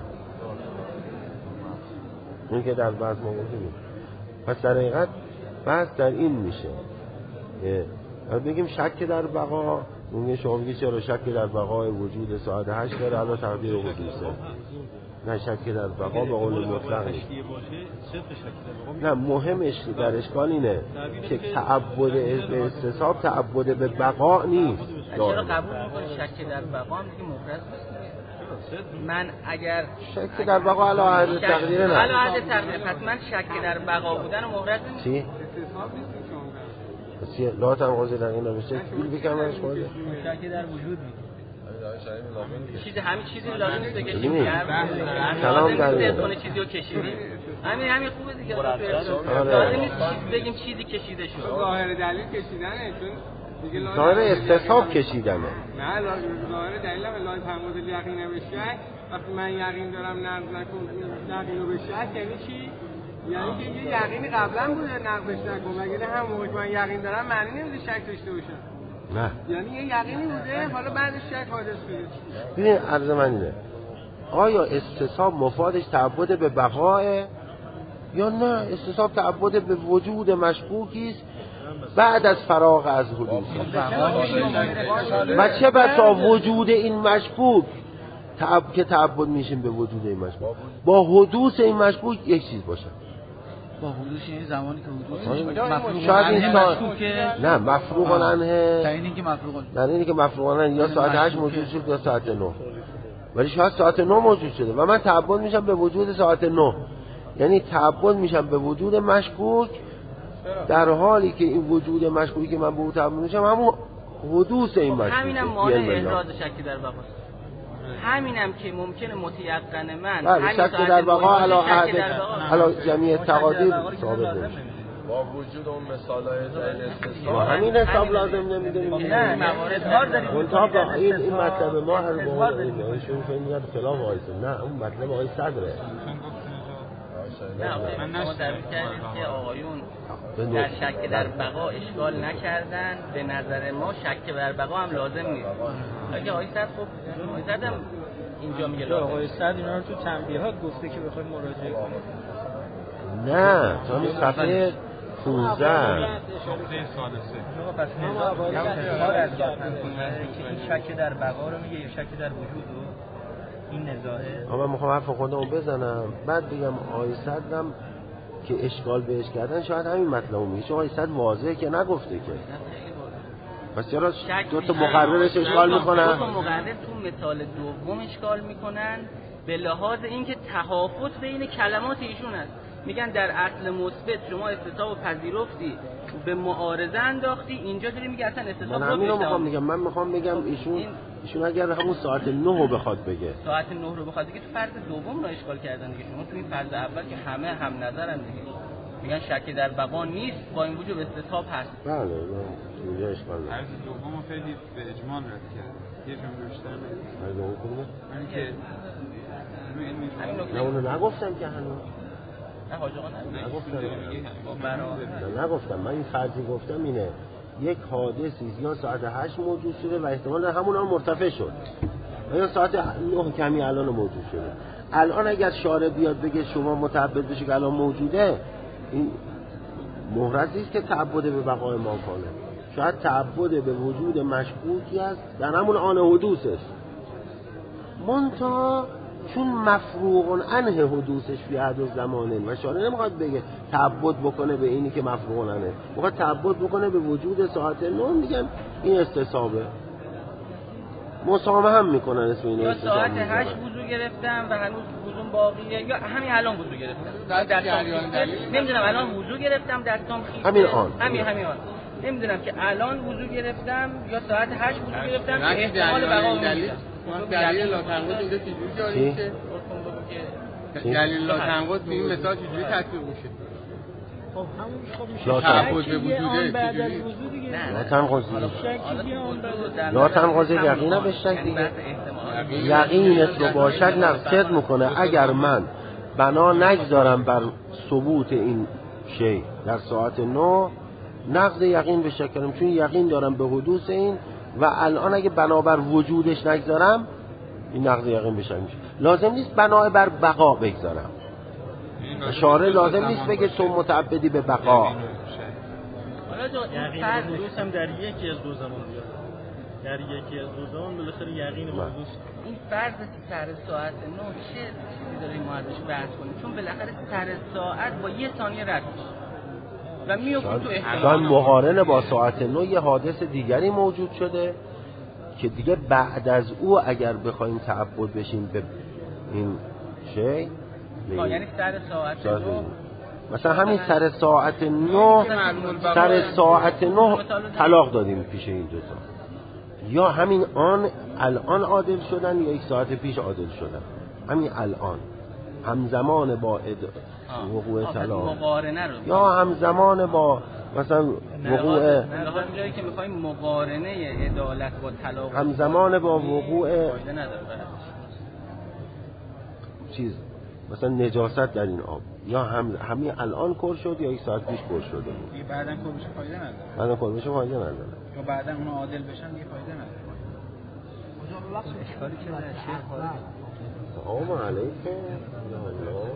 این که در بعض ما گفتیم. پس در حقیقت بحث در این میشه اگه بگیم شک در بقا، اون شما میگی چرا شک در بقای وجود ساعت هشت داره الان تقدیر حدوثه. نه شک در بقا به قول مطلق نیست. نه مهمش در اشکال اینه که تعبد به استصحاب تعبد به بقا نیست. چرا قبول میکنی شک در بقا هم دیگه مفرد من اگر شک در بقا علی حد تقدیر نه علی حد تقدیر پس من شک در بقا بودن و مفرد نیست. چی؟ چی؟ لا تنقضی در این نمیشه بیل بکنم منش خورده شک در وجود چیز همین چیزی لازم نیست که کلام در این چیزی رو کشیدیم همین همین خوبه دیگه. لازم نیست بگیم چیزی کشیده شد. ظاهر دلیل کشیدنه چون ظاهر استصحاب کشیدنه. نه ظاهر دلیل هم لای تعبد یقین به شک. وقتی من یقین دارم نقض نکن یقین رو به شک یعنی چی؟ یعنی که یه یقینی قبلا بوده نقضش نکن مگه هم موقعی که من یقین دارم معنی نمیده شک داشته باشم. نه یعنی یه یقینی بوده حالا بعدش شک حادث شده. ببین عرض من اینه آیا استصحاب مفادش تعبد به بقاه یا نه استصحاب تعبد به وجود مشکوکی است بعد از فراغ از حدوث. و چه بسا وجود این مشکوک تعب که تعبد میشیم به وجود این مشکوک با حدوث این مشکوک یک چیز باشه. با حدوث یعنی زمانی که حدوث مفروغ شاید این مشکوکه نه مفروغ عنه تا اینی که مفروغ نه اینی که مفروغ عنه یا ساعت هشت موجود شد یا ساعت نه ولی شاید ساعت نه موجود شده و من تعبد میشم به وجود ساعت نه یعنی تعبد میشم به وجود مشکوک در حالی که این وجود مشکوکی که من به او تعبد میشم همون حدوث این مشکوک. همینم مانع احراز شکی در بقاست. همینم که ممکنه متیقن من همین شک در بقا علی عهد علی جمعی تقادیر ثابت نمیشه با وجود اون مثالای دلیل استثناء ما همین حساب لازم نمیدونیم. نه اظهار داریم منتها با این این مطلب ما هر موقع ایشون فکر می‌کنه خلاف آیسته. نه اون مطلب آیه صدره. نه من تعریف کردیم که آقایون در شک در بقا اشکال نکردن به نظر ما شک در بقا هم لازم نیست. اگه آیه صد خب آیه صد هم اینجا میگه لازم آیه صد اینا رو تو تنبیهات گفته که بخواید مراجعه کنید. نه تا این صفحه پونزده پس نزاع باید اظهار از ذات که این شک در بقا رو میگه یا شک در وجود رو این نزاعه. اما من میخوام حرف خودمو بزنم بعد بگم آیه صدم که اشکال بهش کردن شاید همین مطلبو میگه چون آیه صد واضحه که نگفته که پس چرا دو تا مقررش اشکال میکنن؟ دو تا مقرر تو مثال دوم اشکال میکنن به لحاظ اینکه تهافت بین کلمات ایشون است. میگن در اصل مثبت شما استصحاب پذیرفتی به معارضه انداختی، اینجا داری میگه اصلا استصحاب من همین رو میخوام میگم من میخوام بگم ایشون ایشون اگر همون ساعت نه رو بخواد بگه ساعت نه رو بخواد بگه تو فرض دوم رو اشکال کردن دیگه. شما تو این فرض اول که همه هم نظرن دیگه، میگن شک در بقا نیست، با این وجود استصحاب هست. بله نه اینجا اشکال نداره. فرض دومو خیلی به اجمال رد کرد. یه جمله بیشتر نگید. فرض دوم کنه؟ من که نه اونو نگفتم که هنوز. نه حاج آقا نگفتم. نه نگفتم. من این فرضی گفتم اینه یک حادثی یا ساعت هشت موجود شده و احتمال همون هم مرتفع شد. یا ساعت نه کمی الان موجود شده. الان اگر شارع بیاد بگه شما متعبد بشید که الان موجوده، این محرزی است که تعبد به بقای ما کنه. شاید تعبد به وجود مشکوکی است در همون آن حدوثش، منتها چون مفروغ عنه حدوثش فی حد زمانه و شارع نمیخواد بگه تعبد بکنه به اینی که مفروغ عنه، میخواد تعبد بکنه به وجود ساعت نه. میگن این استصحابه، مسامحه هم میکنن اسم این یا استصحاب. ساعت هشت وضو گرفتم و هنوز وضوم باقیه، یا همین الان وضو گرفتم دستام نمیدونم الان وضو گرفتم دستام خیسه همین آن همین همین آن نمیدونم که الان وضو گرفتم یا ساعت هشت وضو گرفتم که احتمال بقا میده. دلیل لا تنقض اینجا چجوری جاری میشه؟ دلیل لا تنقض تو این مثال چجوری تطبیق میشه؟ خب همون خب میشه لا تعبد به وجوده بعد از وضو دیگه. لا تنقضی لا لا تنقضی یقینا به شک دیگه. یقینت رو با شک نقصد میکنه. اگر من بنا نگذارم بر ثبوت این شی در ساعت نه، نقض یقین به شک کنم، چون یقین دارم به حدوث این و الان اگه بنا بر وجودش نگذارم این نقض یقین به شک میشه. لازم نیست بنا بر بقا بگذارم. شارع لازم نیست بگه تو متعبدی به بقا. حالا جو یقین حدوث هم در یکی از دو زمان بیاد، در یکی از دو زمان بالاخره یقین حدوث. این فرض سر ساعت نه چه چیزی داریم ما ازش بحث کنیم؟ چون بالاخره سر ساعت با یه ثانیه رد میشه و میفته تو احتمال مقارنه با ساعت نه یه حادث دیگری موجود شده که دیگه بعد از او اگر بخوایم تعبد بشیم به این شی، یعنی سر ساعت نه مثلا همین سر ساعت نه سر ساعت نه طلاق دادیم پیش این دو تا، یا همین آن الان عادل شدن یا یک ساعت پیش عادل شدن، همین الان همزمان با اد... وقوع طلاق، یا همزمان با مثلا وقوع جایی که می‌خوایم مقارنه عدالت با طلاق همزمان با وقوع چیز مثلا نجاست در این آب، یا هم همین الان کر شد یا یک ساعت پیش کر شده بود. بعداً کر بشه فایده نداره. بعداً کر بشه فایده نداره. یا بعداً اون عادل بشن دیگه فایده نداره. اشکالی که در شیخ خارج. سلام علیکم. یا الله.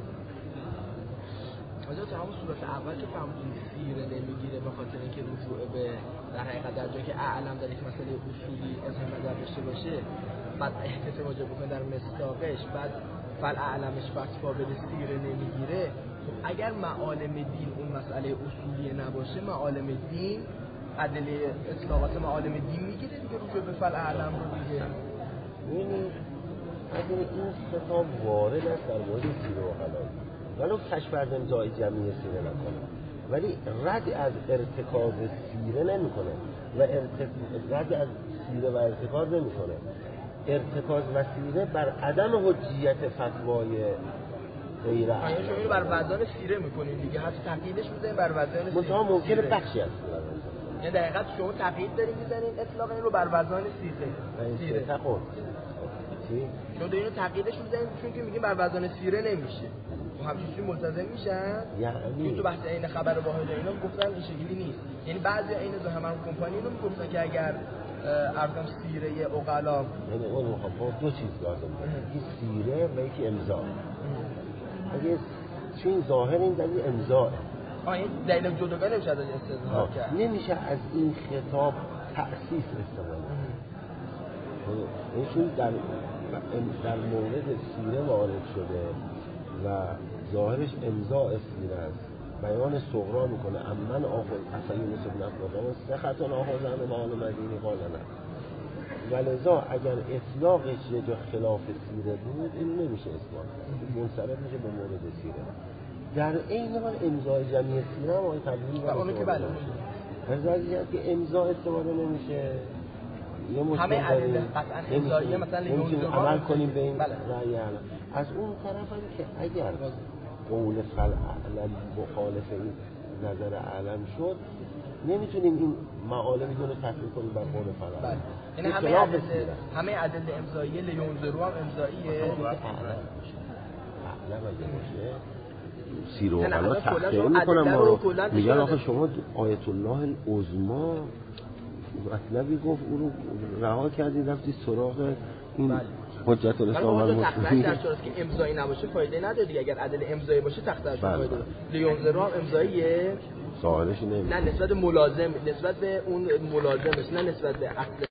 آجا تو همون صورت اول که فهمتون سیره نمیگیره به خاطر اینکه رجوع به در حقیقت در جایی که اعلم در یک مسئله اصولی اظهار نظر داشته باشه، بعد احتیاط واجب بکنه در مصداقش، بعد فل اعلمش فتوا بده سیره نمیگیره. خب اگر معالم دین اون مسئله اصولی نباشه، معالم دین ادله اطلاقات معالم دین میگیره دیگه، رجوع به فل اعلم رو دیگه. ببینید اگر این خطاب وارد است در مورد سیره و حلال، ولو کشف از امضای جمعی سیره نکنه، ولی رد از ارتکاز سیره نمیکنه و ارتک... رد از سیره و ارتکاز نمیکنه. ارتکاز و سیره بر عدم حجیت فتوای غیر اعلم. یعنی شما اینو بر وزن سیره میکنید دیگه، حتی تقییدش میذارین بر وزن سیره. منتها ممکنه بخشی از یعنی در حقیقت شما تقیید دارین میزنین اطلاق این رو بر وزن سیره. سیره تقون چی؟ شما اینو تقییدش میزنین چون که میگین بر وزن سیره نمیشه. همچنین ملتزم میشن؟ یعنی تو بحث عین خبر واحد اینا گفتن این شکلی نیست. یعنی بعضی عین زهمن کمپانی رو میگفتن که اگر ارزم سیره عقلا، یعنی اون خب دو چیز لازم داره، یکی سیره و یکی امضا. اگه چون ظاهر این دلیل امضا، آ این دلیل جداگانه نمیشه ازش استدلال کرد. نمیشه از این خطاب تأسیس استفاده کنه. این چون در در مورد سیره وارد شده و ظاهرش امضاء سیره است، بیان صغرا میکنه امن آخذ افیون سبن افرادان سخطا آخذن معال مدینی قالنه، ولذا اگر اطلاقش یه جا خلاف سیره بود این نمیشه اثبات، منصرف میشه به مورد سیره. در عین حال امضای جمعی سینه هم آقای تبلیغی و اونو که بله ارزادی هست که امضا استفاده نمیشه یه مشکل همه عدل قطعا امضاییه مثلا نمیتونیم عمل کنیم به این رأی اعلام. از اون طرف هم که اگر قول فعلا مخالف این نظر اعلم شد نمیتونیم این مقاله میدونه تطبیق کنیم بر قول فعلا. بله یعنی همه عدل همه عدل امضایی لیونزرو هم امضاییه اعلم اگه باشه سیر و قلا تحقیق میکنم ما میگن آخه شما آیت الله العظما مطلبی گفت او رو رها کردی رفتی سراغ این حجت الاسلام المسلمین در صورتی که امضایی نباشه فایده نداره دیگه. اگر عدل امضایی باشه تختهش فایده داره. لیونزرو هم امضاییه سوالش اینه نه نسبت ملازم نسبت به اون ملازمش نه نسبت به اصل